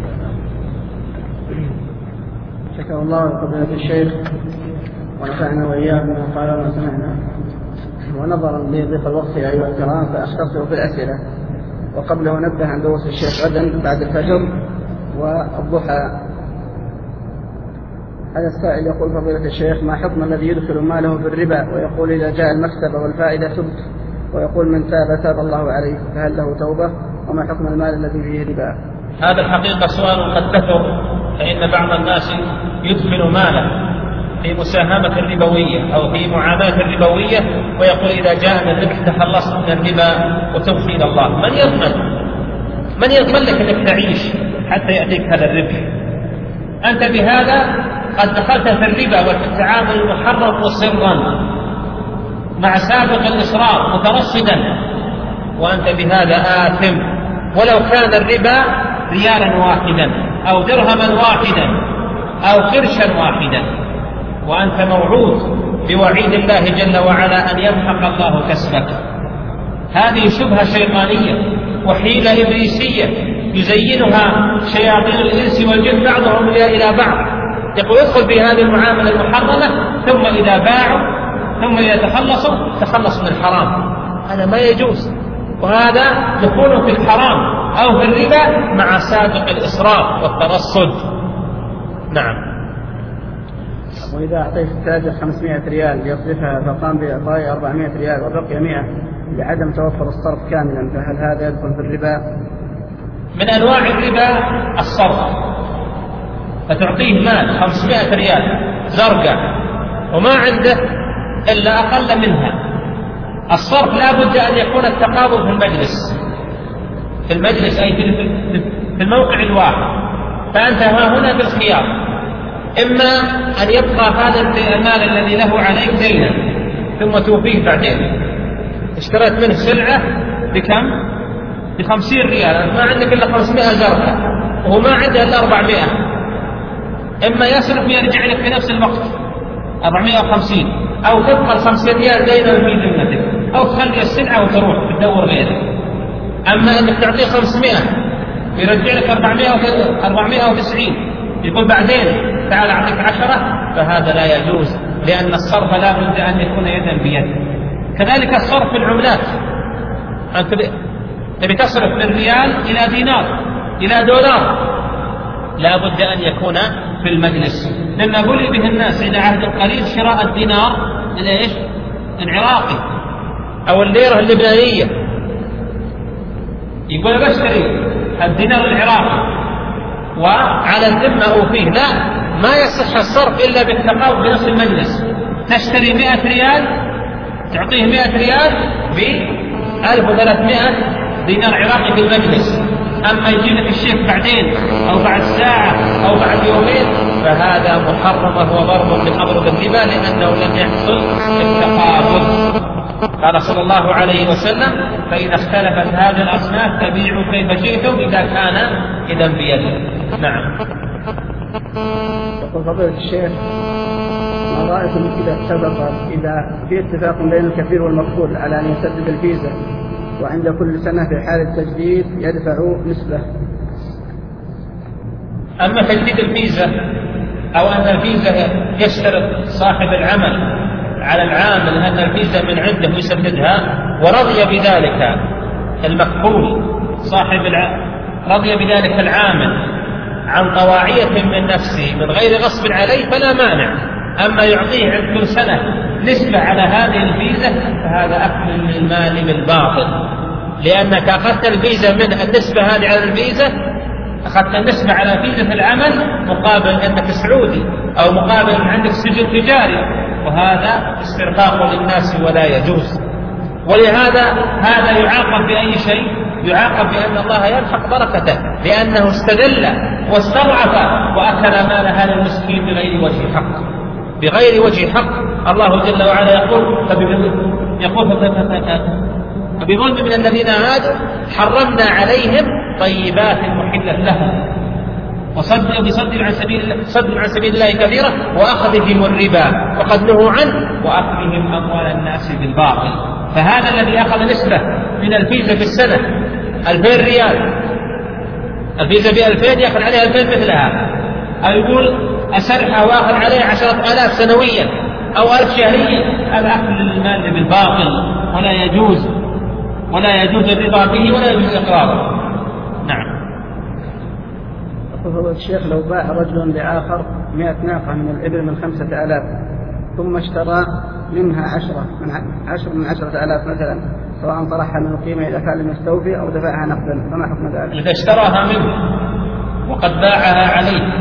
شكر الله لفضيلة الشيخ ونفعنا وإياه بما قال وما سمعنا. ونظرا لضيق الوقت يا أيها الكرام فأختصر في الأسئلة، وقبله نبه عن دروس الشيخ غدا بعد الفجر والضحى. هذا السائل يقول: فضيلة الشيخ، ما حكم الذي يدخل ماله في الربا ويقول إذا جاء المكسب والفائدة تبت، ويقول من تاب تاب الله عليه، فهل له توبة؟ وما حكم المال الذي فيه ربا؟ هذا الحقيقة سؤال قد كثر، فإن بعض الناس يدخل ماله في مساهمة الربوية أو في معاملة الربوية ويقول إذا جاء الربح تخلصت من الربا وتوفي إلى الله. من يضمن؟ من يضمن لك أنك تعيش حتى يأتيك هذا الربح؟ أنت بهذا قد دخلت في الربا وفي التعامل المحرم مصرا مع سابق الإصرار مترصدا، وأنت بهذا آثم. ولو كان الربا ريالا واحدا أو درهما واحدا أو قرشا واحدا، وأنت موعود بوعيد الله جل وعلا أن يمحق الله كسبك. هذه شبهة شيطانية وحيلة إبليسية يزينها شياطين الإنس والجن بعضهم إلى بعض. يقول: ادخل في هذه المعاملة المحرمة، ثم إذا باعوا ثم إذا تخلصوا تخلص من الحرام. هذا ما يجوز، وهذا دخول في الحرام أو في الربا مع سابق الإصرار والترصد. نعم. وإذا أعطيت التاجر خمسمائة ريال ليصرفها فقام بإعطائي أربعمائة ريال وبقي مائة لعدم توفر الصرف كاملا، فهل هذا يدخل في الربا؟ من أنواع الربا الصرف، فتعطيه مال خمسمائة ريال زرقاء وما عنده إلا أقل منها. الصرف لا بد أن يكون التقابل في المجلس في المجلس أي في الموقع الواحد. فأنت ها هنا بالخيار، إما أن يبقى هذا المال الذي له عليك دينا ثم توفيه بعدين. اشتريت منه سلعة بكم؟ بخمسين ريال، ما عندك إلا خمسمائة زرقاء وهو ما عنده إلا أربعمائة، إما يصرف ويرجع لك في نفس الوقت أربعمائة وخمسين، أو تبقى الخمسين ريال دينا في ذمتك، أو تخلي السلعة وتروح تدور غيرك. أما أنك تعطيه خمسمائة ويرجع لك أربعمائة وتسعين يقول بعدين تعال أعطيك عشرة، فهذا لا يجوز، لأن الصرف لا بد أن يكون يدا بيد. كذلك الصرف في العملات، أنت تبي تصرف من ريال إلى دينار إلى دولار، لا بد أن يكون في المجلس، لما بلي به الناس إلى عهد قليل شراء الدينار الإيش؟ العراقي أو الليرة اللبنانية. يقول بشتري الدينار العراقي وعلى الذمة أوفيه، لا، ما يصح الصرف إلا بالتقابل بنفس المجلس. تشتري مئة ريال تعطيه مئة ريال ب ألف وثلاثمائة دينار عراقي في المجلس. أما يجي لك الشيك بعدين أو بعد ساعة أو بعد يومين فهذا محرم وهو ضرب من أضرب الربا، لأنه لم يحصل التقابل. قال صلى الله عليه وسلم: فإذا اختلفت هذه الأصناف فبيعوا كيف شئتم إذا كان إذا بيده. نعم. يقول فضيلة الشيخ: ما رأيكم إذا اتفق إذا في اتفاق بين الكفيل والمقبول على أن يسدد الفيزا، وعند كل سنة في حال التجديد يدفع نسبة؟ أما تجديد الفيزا أو أن الفيزا يشترط صاحب العمل على العامل أن الفيزا من عنده يسددها ورضي بذلك المقبول صاحب العمل، رضي بذلك العامل عن طواعية من نفسه من غير غصب عليه فلا مانع. أما يعطيه عند كل سنة نسبة على هذه الفيزا فهذا أكل للمال بالباطل، لأنك أخذت الفيزا من النسبة هذه على الفيزا، أخذت النسبة على فيزا العمل مقابل أنك سعودي أو مقابل أن عندك سجل تجاري، وهذا استرقاق للناس ولا يجوز. ولهذا هذا يعاقب بأي شيء؟ يعاقب بأن الله يلحق بركته، لأنه استدل واستضعف وأكل مال هذا المسكين بغير وجه حق بغير وجه حق. الله جل وعلا يقول يقول فبظلم من الذين هادوا حرمنا عليهم طيبات محلت لهم وصدوا بصد عن سبيل الله صد عن سبيل الله كثيرة وأخذهم الربا وقد نهوا عنه وأكلهم أموال الناس بالباطل. فهذا الذي أخذ نسبة من الفيزا في السنة ألفين ريال، الفيزا بألفين يأخذ عليها ألفين مثلها، أو يقول أسرحة وأخذ عليها عشرة آلاف سنويا أو ألف شهريا، هذا أكل المال بالباطل ولا يجوز ولا يجوز الرضا به ولا يجوز إقراره. نعم. فضيلة الشيخ: لو باع رجل لآخر مئة ناقة من الإبل من خمسة آلاف ثم اشترى منها عشرة من عشر من عشرة آلاف مثلا، سواء طرحها من القيمة إذا كان لم يستوفي أو دفعها نقدا، فما حكم ذلك؟ إذا اشتراها منه وقد باعها عليه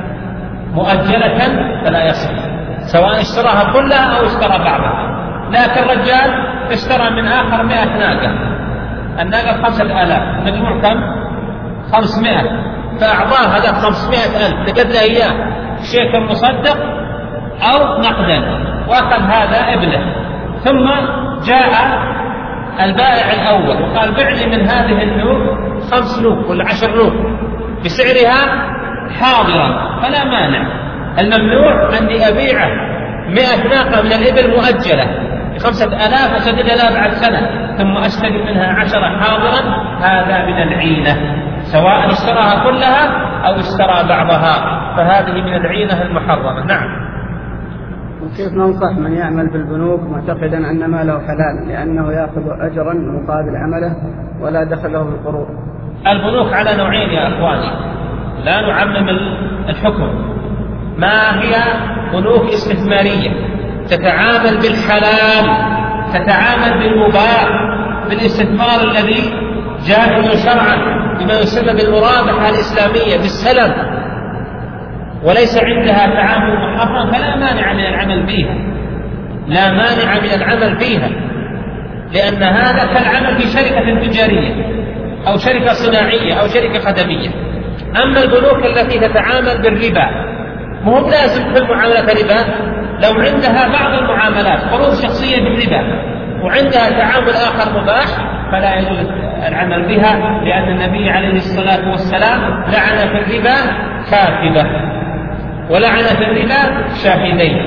مؤجلة فلا يصح، سواء اشتراها كلها أو اشترى بعضها. لكن الرجال اشترى من آخر مئة ناقة، الناقة خمسة آلاف، مجموع كم؟ خمسمائة، فأعطاه هذا خمسمائة ألف لقد له إياه شيكا مصدق أو نقدا، وأخذ هذا إبله. ثم جاء البائع الأول وقال: بعني من هذه النوق خمس نوق ولا عشر نوق بسعرها حاضرا، فلا مانع. الممنوع أني أبيعه مئة ناقة من الإبل مؤجلة بخمسة آلاف وسدد لها بعد سنة ثم أشتري منها عشرة حاضرا، هذا من العينة، سواء اشتراها كلها أو اشترى بعضها، فهذه من العينة المحرمة. نعم. وكيف ننصح من يعمل في البنوك معتقدا أن ماله حلال لأنه يأخذ أجرا مقابل عمله ولا دخل له في القروض؟ البنوك على نوعين يا أخواني، لا نعمم الحكم. ما هي بنوك استثمارية تتعامل بالحلال، تتعامل بالمباح، بالاستثمار الذي جائز شرعا بما يسمى بالمرابحة الإسلامية بالسلم، وليس عندها تعامل محرم، فلا مانع من العمل فيها، لا مانع من العمل فيها، لأن هذا كالعمل في شركة تجارية أو شركة صناعية أو شركة خدمية. أما البنوك التي تتعامل بالربا، مهم لازم كل معاملة ربا، لو عندها بعض المعاملات قروض شخصية بالربا وعندها تعامل آخر مباح فلا يجوز العمل بها، لأن النبي عليه الصلاة والسلام لعن في الربا كاتبة ولعن في الربا شاهدين،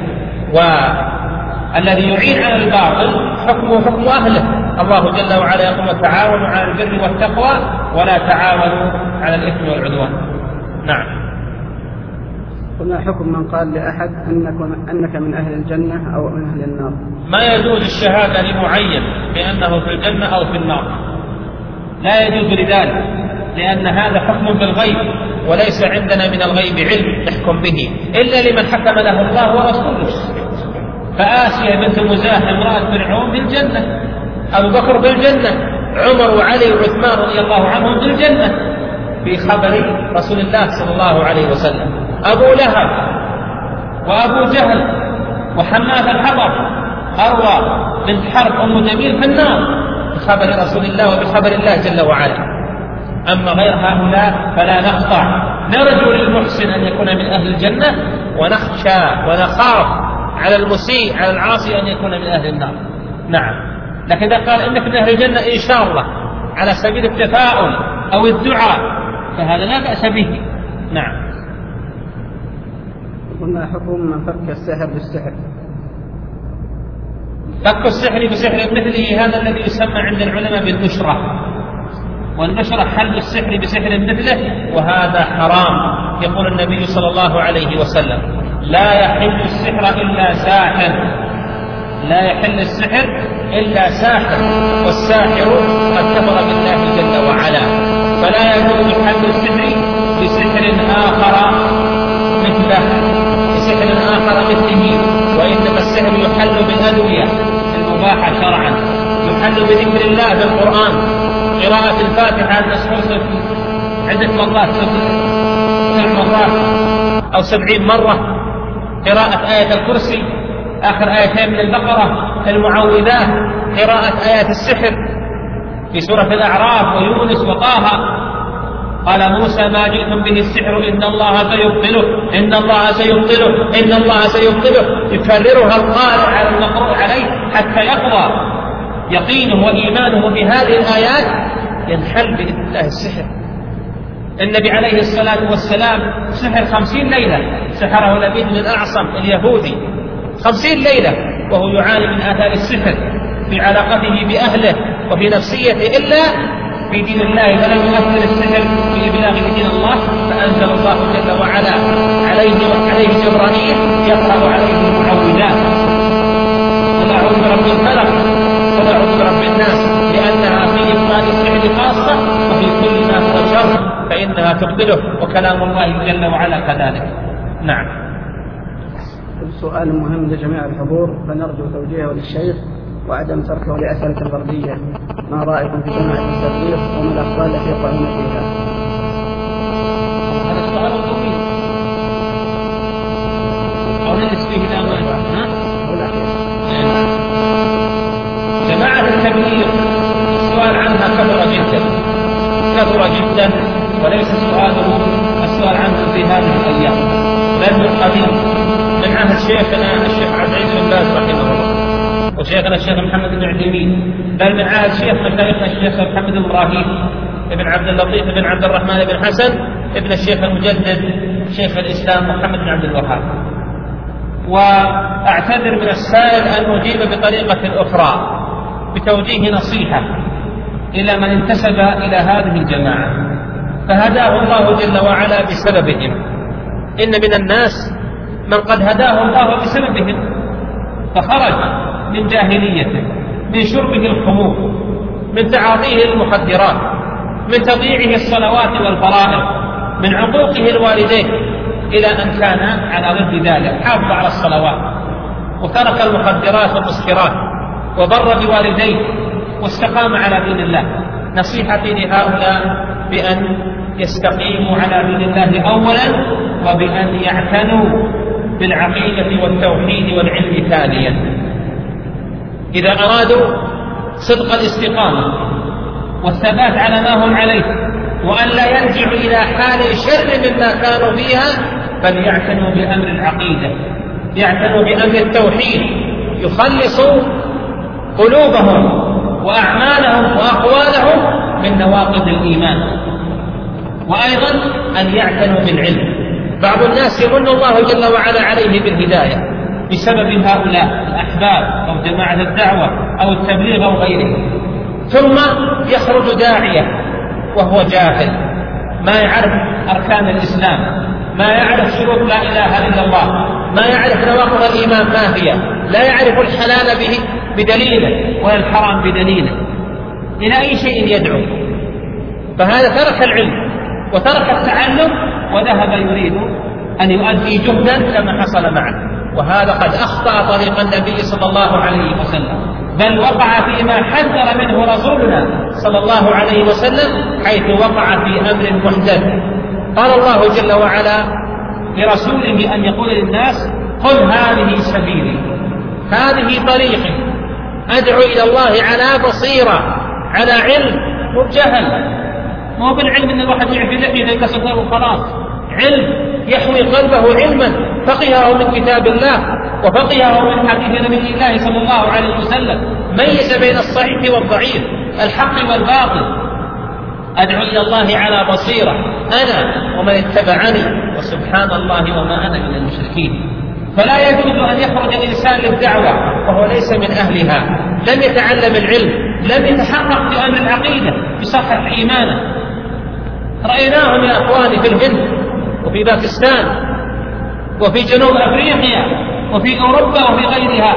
والذي يعين على الباطل حكمه حكم أهله. الله جل وعلا يقول: وتعاونوا على البر والتقوى ولا تعاونوا على الإثم والعدوان. نعم. وما حكم من قال لأحد أنك, أنك من أهل الجنة أو من أهل النار؟ ما يجوز الشهادة لمعين بأنه في الجنة أو في النار، لا يجوز لذلك، لأن هذا حكم بالغيب وليس عندنا من الغيب علم نحكم به إلا لمن حكم له الله ورسوله. فآسيا بنت مزاحم امرأة فرعون بالجنة، أبو بكر بالجنة، عمر وعلي وعثمان رضي الله عنهم بالجنة في خبر رسول الله صلى الله عليه وسلم. أبو لهب وأبو جهل وحماد الحطب أروى بنت حرب أم جميل في النار بخبر رسول الله وبخبر الله جل وعلا. أما غير هؤلاء فلا نخضع، نرجو للمحسن أن يكون من أهل الجنة ونخشى ونخاف على المسيء على العاصي أن يكون من أهل النار. نعم. لكن إذا قال إنك من أهل الجنة إن شاء الله على سبيل التفاؤل أو الدعاء فهذا لا بأس به. نعم. وما حكم من فك السحر بالسحر؟ فك السحر بسحر مثله هذا الذي يسمى عند العلماء بالنشرة، والنشرة حل السحر بسحر مثله، وهذا حرام. يقول النبي صلى الله عليه وسلم: لا يحل السحر إلا ساحر، لا يحل السحر إلا ساحر، والساحر قد كفر بالله جل وعلا، فلا يجوز حل السحر بسحر آخر مثله بسحر آخر مثله، وإنما السحر يحل بالأدوية المباحة شرعا، يحل بذكر الله بالقرآن، قراءة الفاتحة المسحوسة عدة مرات، سبع مرات أو سبعين مرة، قراءة آية الكرسي، آخر آيتين من البقرة، المعوذات، قراءة آيات السحر في سورة الأعراف ويونس وطه. قال موسى: ما جئتم به السحر إن الله سيبطله إن الله سيبطله إن الله سيبطله، يكررها القارئ على المقروء عليه حتى يقضى يقينه وإيمانه بهذه الآيات، ينحل بإذن الله السحر. النبي عليه الصلاة والسلام سحر خمسين ليلة، سحره لبيد بن الأعصم اليهودي خمسين ليلة وهو يعاني من آثار السحر في علاقته بأهله وفي نفسيته، إلا في دين الله فلم يؤثر السحر في إبلاغه دين الله، فأنزل الله جل وعلا عليه وعليه جبرائيل يقرأ عليه المعوذات: قل أعوذ برب الفلق قل أعوذ برب الناس، لأنها في إبطال السحر خاصة وفي كل ما هو شر فإنها تبطله، وكلام الله جل وعلا كذلك. نعم. سؤال مهم لجميع الحضور فنرجو توجيهه للشيخ وعدم تركه لأسئلة الغربية. ما رأيكم في جماعة التبليغ وما الأخطاء التي يقعون فيها؟ هذا السؤال طويل أو نجلس فيه إلى ما جماعة التبليغ السؤال عنها كثر جدا كثر جدا وليس سؤاله السؤال عنه في هذه الأيام، بل من قديم، من عهد شيخنا الشيخ عبد العزيز بن باز رحمه الله وشيخنا الشيخ محمد بن عثيمين، بل من عهد شيخ مشايخنا الشيخ محمد بن إبراهيم ابن عبد اللطيف بن عبد الرحمن بن حسن ابن الشيخ المجدد شيخ الإسلام محمد بن عبد الوهاب. وأعتذر من السائل أن أجيب بطريقة أخرى بتوجيه نصيحة إلى من انتسب إلى هذه الجماعة فهداه الله جل وعلا بسببهم. إن من الناس من قد هداه الله بسببهم فخرج من جاهليته، من شربه الخمور، من تعاطيه المخدرات، من تضييعه الصلوات والفرائض، من عقوقه الوالدين، إلى أن كان على ضد ذلك، حافظ على الصلوات وترك المخدرات والمسكرات وبر بوالديه واستقام على دين الله. نصيحتي لهؤلاء بأن يستقيموا على دين الله أولا، وبأن يعتنوا بالعقيدة والتوحيد والعلم ثانيا. إذا أرادوا صدق الاستقامة والثبات على ما هم عليه وأن لا يرجعوا إلى حال شر مما كانوا فيها، فليعتنوا بأمر العقيدة، يعتنوا بأمر التوحيد، يخلصوا قلوبهم وأعمالهم وأقوالهم من نواقض الإيمان. وأيضا أن يعتنوا بالعلم. بعض الناس يمن الله جل وعلا عليه بالهداية بسبب هؤلاء الأحباب أو جماعة الدعوة أو التبليغ أو غيره، ثم يخرج داعية وهو جاهل، ما يعرف أركان الإسلام، ما يعرف شروط لا إله إلا الله، ما يعرف نواقض الإيمان ما هي، لا يعرف الحلال به بدليله ولا الحرام بدليله، إلى أي شيء يدعو. فهذا ترك العلم وترك التعلم وذهب يريد أن يؤدي جهدا كما حصل معه، وهذا قد أخطأ طريق النبي صلى الله عليه وسلم، بل وقع فيما حذر منه رسولنا صلى الله عليه وسلم، حيث وقع في أمر محدث. قال الله جل وعلا لرسوله أن يقول للناس: قل هذه سبيلي، هذه طريقي، أدعو إلى الله على بصيرة، على علم، مو بجهل، مو بالعلم أن الواحد يعرف لحية يكسر وخلاص، علم يحوي قلبه علما فقهه من كتاب الله وفقهه من حديث نبي الله صلى الله عليه وسلم، ميز بين الصحيح والضعيف، الحق والباطل. أدعو إلى الله على بصيرة أنا ومن اتبعني وسبحان الله وما أنا من المشركين. فلا يجوز أن يخرج الإنسان للدعوة وهو ليس من أهلها، لم يتعلم العلم، لم يتحقق بأمر العقيدة، يصحح إيمانه. رأيناهم يا أخواني في الهند وفي باكستان وفي جنوب أفريقيا وفي أوروبا وفي غيرها،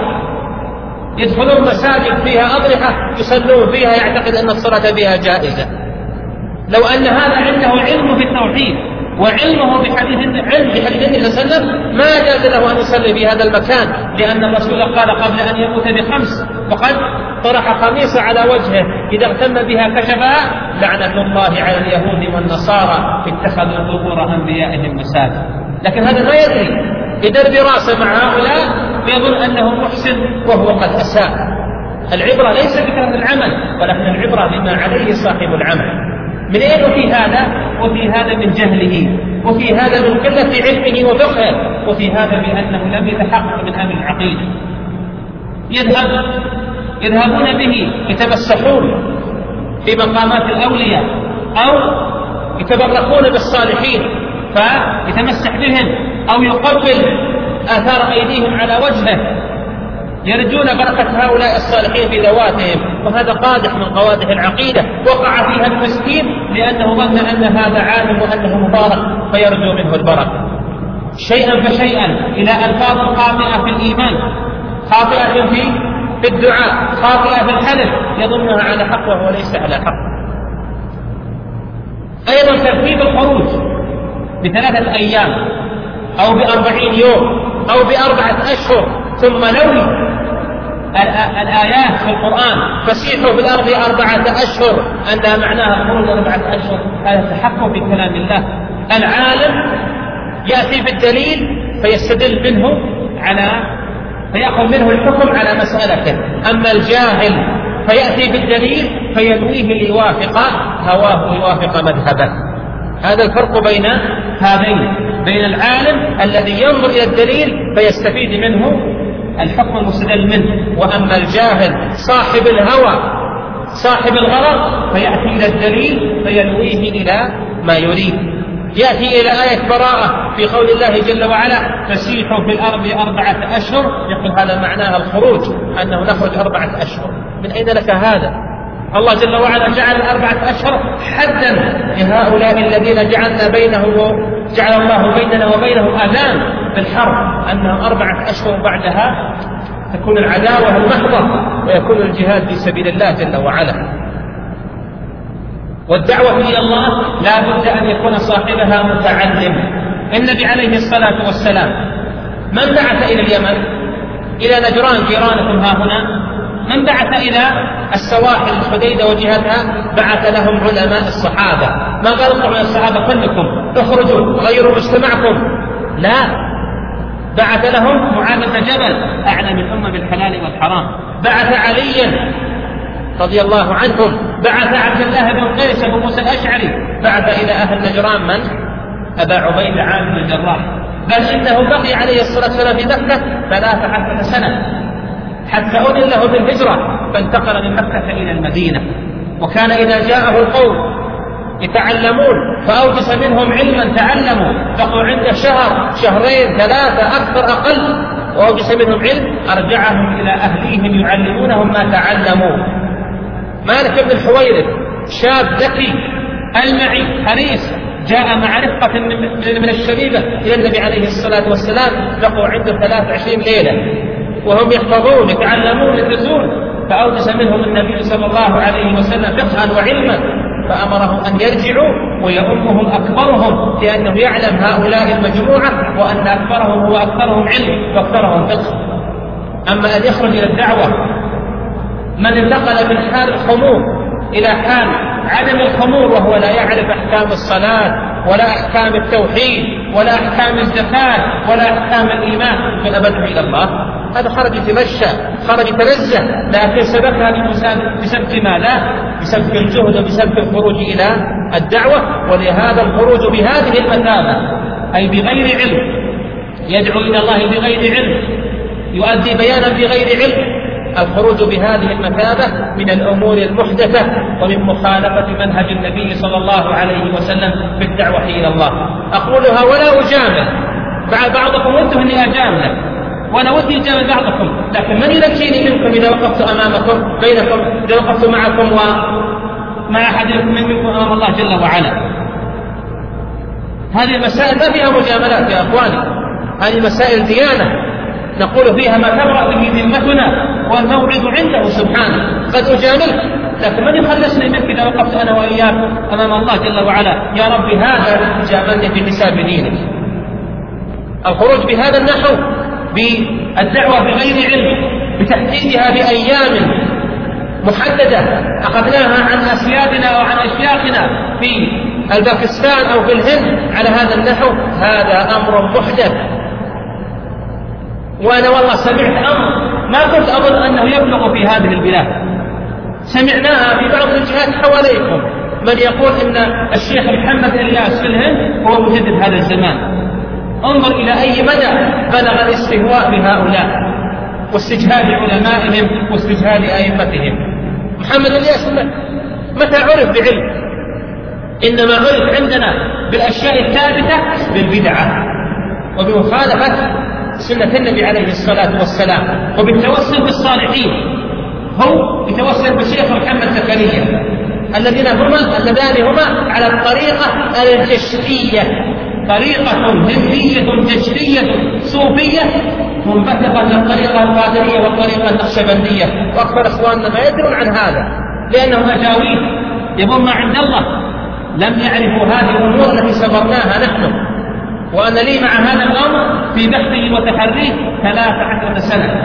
يدخلون مساجد فيها أضرحة يصلون فيها، يعتقد أن الصلاة بها جائزة. لو أن هذا عنده علم في التوحيد وعلمه بحديث علم بحديث النبي صلى الله عليه وسلم ما جاز له أن يصلي في هذا المكان، لأن الرسول قال قبل أن يموت بخمس وقد طرح خميصة على وجهه إذا اغتم بها كشفها: لعنة الله على اليهود والنصارى اتخذوا قبور أنبيائهم مساجد. لكن هذا ما يدري، يدر دراسة مع هؤلاء ويظن أنه محسن وهو قد أساء. العبرة ليس بكثرة العمل، ولكن العبرة بما عليه صاحب العمل. من أين وفي هذا؟ وفي هذا من جهله، وفي هذا من قلة علمه وفقهه، وفي هذا بأنه لم يتحقق من أمر العقيدة. يذهب يذهبون به يتمسحون في مقامات الأولياء أو يتبركون بالصالحين فيتمسح بهم أو يقبل آثار أيديهم على وجهه، يرجون بركة هؤلاء الصالحين في ذواتهم، وهذا قادح من قوادح العقيدة وقع فيها المسكين لأنه ظن أن هذا عالم وأنه مبارك فيرجو منه البركة. شيئا فشيئا إلى ألفاظ خاطئة في الإيمان، خاطئة في في الدعاء، خاطئة في الحلف، يظنها على حق وهو ليس على حق. أيضا ترتيب الخروج بثلاثة أيام أو بأربعين يوم أو بأربعة أشهر، ثم نوي الآيات في القرآن فسيحوا في الأرض أربعة أشهر أنها معناها خروج أربعة أشهر، هذا تحكم في كلام الله. العالم يأتي بالدليل فيستدل منه على فيأخذ منه الحكم على مسألته، أما الجاهل فيأتي بالدليل فينويه ليوافق هواه ويوافق مذهبه. هذا الفرق بين هذين، بين العالم الذي ينظر إلى الدليل فيستفيد منه الحكم المستدل منه، وأما الجاهل صاحب الهوى صاحب الغرض فيأتي إلى الدليل فينويه إلى ما يريد. يأتي إلى آية براءة في قول الله جل وعلا: فسيحوا في الأرض أربعة أشهر، يقول هذا معناها الخروج، أنه نخرج أربعة أشهر. من أين لك هذا؟ الله جل وعلا جعل الأربعة أشهر حدا لهؤلاء الذين جعلنا بينهم جعل الله بيننا وبينهم آذان بالحرب، أنهم أربعة أشهر بعدها تكون العداوة المحضة ويكون الجهاد في سبيل الله جل وعلا. والدعوة إلى الله لا بد أن يكون صاحبها متعلم، النبي عليه الصلاة والسلام من بعث إلى اليمن؟ إلى نجران جيرانكم ها هنا. من بعث إلى السواحل الحديدة وجهتها؟ بعث لهم علماء الصحابة. ما قال اطلعوا الصحابة كلكم اخرجوا غيروا مجتمعكم، لا، بعث لهم معاذ بن جبل أعلم الأمة بالحلال والحرام، بعث عليا رضي الله عنهم، بعث عبد الله بن قيس أبو موسى الأشعري، بعث إلى أهل نجران من؟ أبا عبيد عامر بن الجراح. بل إنه بقي عليه الصلاة والسلام في مكة ثلاث عشرة سنة حتى أذن له بالهجرة، فانتقل من مكة إلى المدينة. وكان إذا جاءه القوم يتعلمون فأوجس منهم علما تعلموا، بقوا عنده شهر شهرين ثلاثة أكثر أقل وأوجس منهم علم، أرجعهم إلى أهليهم يعلمونهم ما تعلموا. مالك بن الحويرث شاب ذكي المعي حريص، جاء مع رفقة من الشبيبة إلى النبي عليه الصلاة والسلام، بقوا عنده ثلاث وعشرين ليلة وهم يحفظون يتعلمون يدرسون، فأوجس منهم النبي صلى الله عليه وسلم فقها وعلما، فأمرهم أن يرجعوا ويؤمهم أكبرهم، لأنه يعلم هؤلاء المجموعة وأن أكبرهم هو أكثرهم علم وأكثرهم فقه. أما أن يخرج إلى الدعوة من انتقل من حال الخمور إلى حال عدم الخمور وهو لا يعرف أحكام الصلاة ولا أحكام التوحيد ولا أحكام الزكاة ولا أحكام الإيمان، من أبده إلى الله، هذا خرج يتمشى، خرج يتنزه، لكن سبقها بسبب ماذا؟ بسبب الجهد وبسبب الخروج إلى الدعوة. ولهذا الخروج بهذه المثابة أي بغير علم، يدعو إلى الله بغير علم، يؤدي بيانا بغير علم، الخروج بهذه المثابة من الأمور المحدثة ومن مخالفة منهج النبي صلى الله عليه وسلم في الدعوة إلى الله. أقولها ولا أجامل، بعضكم ودوا أني أجامله وأنا ودي أجامل بعضكم، لكن من ينجيني منكم إذا وقفت أمامكم بينكم، إذا وقفت معكم ومع أحد منكم أمام الله جل وعلا؟ هذه المسائل ما فيها مجاملات يا أخواني، هذه مسائل ديانة نقول فيها ما تبرأ به ذمتنا والموعد عنده سبحانه. قد أجاملك، لكن من يخلصني منك إذا وقفت أنا وإياك أمام الله جل وعلا؟ يا رب هذا جاملني في حساب دينك. الخروج بهذا النحو بالدعوة بغير علم، بتحديدها بأيام محددة أخذناها عن أسيادنا أو عن أشياخنا في الباكستان أو في الهند على هذا النحو، هذا أمر محدث. وأنا والله سمعت أمر ما كنت أظن أنه يبلغ في هذه البلاد، سمعناها في بعض الجهات حواليكم، من يقول إن الشيخ محمد الياس في الهند هو مجدد هذا الزمان. انظر إلى أي مدى بلغ الاستهواء بهؤلاء واستجهاد علمائهم واستجهاد أئمتهم. محمد الياس متى عرف بعلم؟ إنما عرف عندنا بالأشياء الثابتة بالبدعة وبمخالفة سنة النبي عليه الصلاة والسلام وبالتوسل بالصالحين. هو يتوسل بالشيخ محمد زكريا الذين هما اللذان هما على الطريقة الجشرية، طريقة هندية جشرية صوفية منبثقة من الطريقة القادرية والطريقة النقشبندية، وأكثر إخواننا ما يدرون عن هذا لأنهم أجاويل يبون ما عند الله، لم يعرفوا هذه الأمور التي سبرناها نحن. وأنا لي مع هذا الأمر في بحثه وتحريه ثلاث عشرة سنة،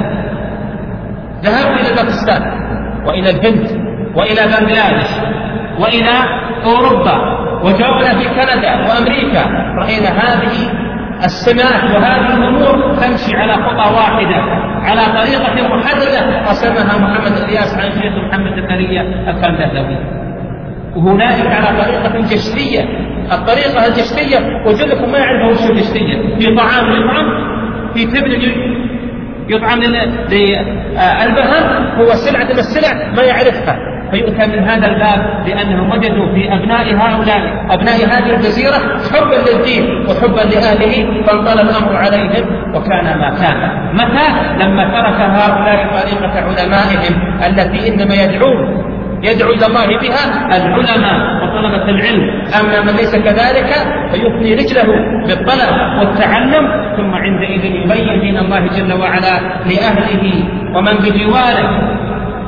ذهبت إلى باكستان وإلى الهند وإلى بنغلاديش وإلى أوروبا وجولنا في كندا وأمريكا، رأينا هذه السمات وهذه الأمور تمشي على خطى واحدة على طريقة محددة رسمها محمد الياس عن شيخ محمد زكريا الكندهلوي، وهنالك على طريقة جشرية. الطريقة الجشرية وجدكم ما يعرفوا وش الجشرية، في طعام يطعم، في تبن يطعم للبهم، هو سلعة من السلع ما يعرفها، فيؤتى من هذا الباب لأنهم وجدوا في أبناء هؤلاء أبناء هذه الجزيرة حبا للدين وحبا لأهله، فانطلى الأمر عليهم وكان ما كان. متى؟ لما ترك هؤلاء طريقة علمائهم التي إنما يدعون يدعو إلى الله بها العلماء وطلبة العلم. أما من ليس كذلك فيثني رجله بالطلب والتعلم، ثم عندئذ يبين دين الله جل وعلا لأهله ومن بجواره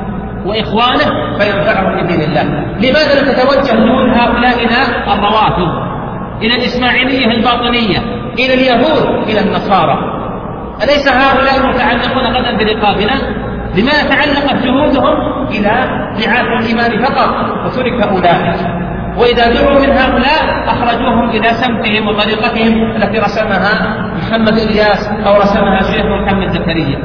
وإخوانه فينفعهم بدين الله. لماذا لا تتوجه دون هؤلاء إلى الروافض، إلى الإسماعيلية الباطنية، إلى اليهود إلى النصارى. أليس هؤلاء متعلقون غدا برقابنا؟ لماذا تعلقت جهودهم إلى رعاية الإيمان فقط وترك أولئك؟ وإذا دعوا من هؤلاء أخرجوهم إلى سمتهم وطريقتهم التي رسمها محمد إلياس أو رسمها الشيخ محمد زكريا.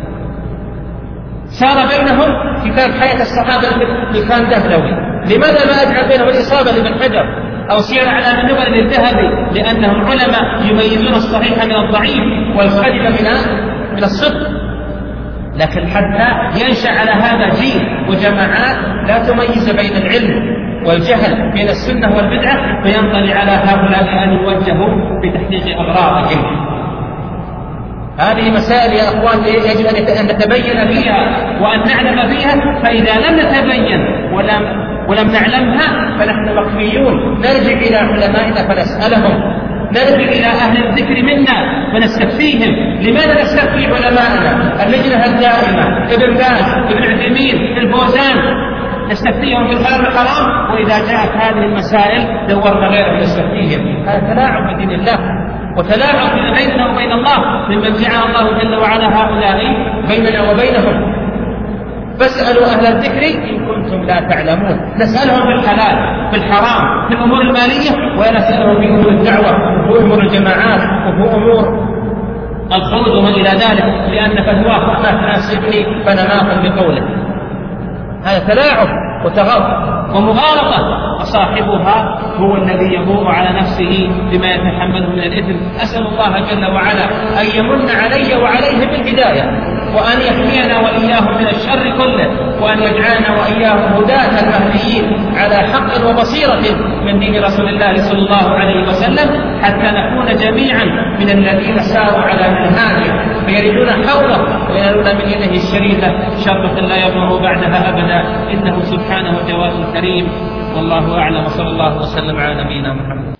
صار بينهم كتاب حياة الصحابة لكان دهلوي. لماذا ما أجعل بينهم الإصابة لابن حجر أو سير على من نبل للذهبي؟ لأنهم علماء يميزون الصحيح من الضعيف والكذب من من الصدق. لكن حتى ينشأ على هذا جيل وجماعات لا تميز بين العلم والجهل، بين السنة والبدعة، فينطلي على هؤلاء أن يوجهوا بتحقيق أغراضهم. هذه مسائل يا أخوان يجب أن نتبين فيها وأن نعلم فيها، فإذا لم نتبين ولم, ولم نعلمها فنحن مكفيون. نرجع إلى علمائنا فنسألهم، نرجع إلى أهل الذكر منا فنستفتيهم. لماذا نستفتي علماءنا؟ اللجنة الدائمة، ابن باز، ابن عثيمين، الفوزان، نستفتيهم في الحلال والحرام، وإذا جاءت هذه المسائل دورنا غيرهم نستفتيهم. هذا تلاعب بدين الله وتلاعب بيننا وبين الله، ممن جعل الله جل وعلا هؤلاء بيننا وبينهم. فاسألوا أهل الذكر إن كنتم لا تعلمون. نسألهم في الحلال في الحرام في الأمور المالية، ونسألهم في أمور الدعوة وفي أمور الجماعات وفي أمور الخروج وما إلى ذلك، لأن فتواه ما تناسبني فأنا ناقل بقوله. هذا تلاعب وتغرب ومغالطة، وصاحبها هو الذي يبوء على نفسه بما يتحمله من الإثم. أسأل الله جل وعلا أن يمن علي وعليه بالهداية، وأن يحمينا وإياهم من الشر كله، وأن يجعلنا وإياهم هداة المهديين على حق وبصيرة من دين رسول الله صلى الله عليه وسلم، حتى نكون جميعا من الذين ساروا على منهاجه فيردون حوله وينالون من يده الشريفة شربة لا يضر بعدها أبدا، إنه سبحانه جواد كريم. والله أعلم، وصلى الله وسلم على نبينا محمد.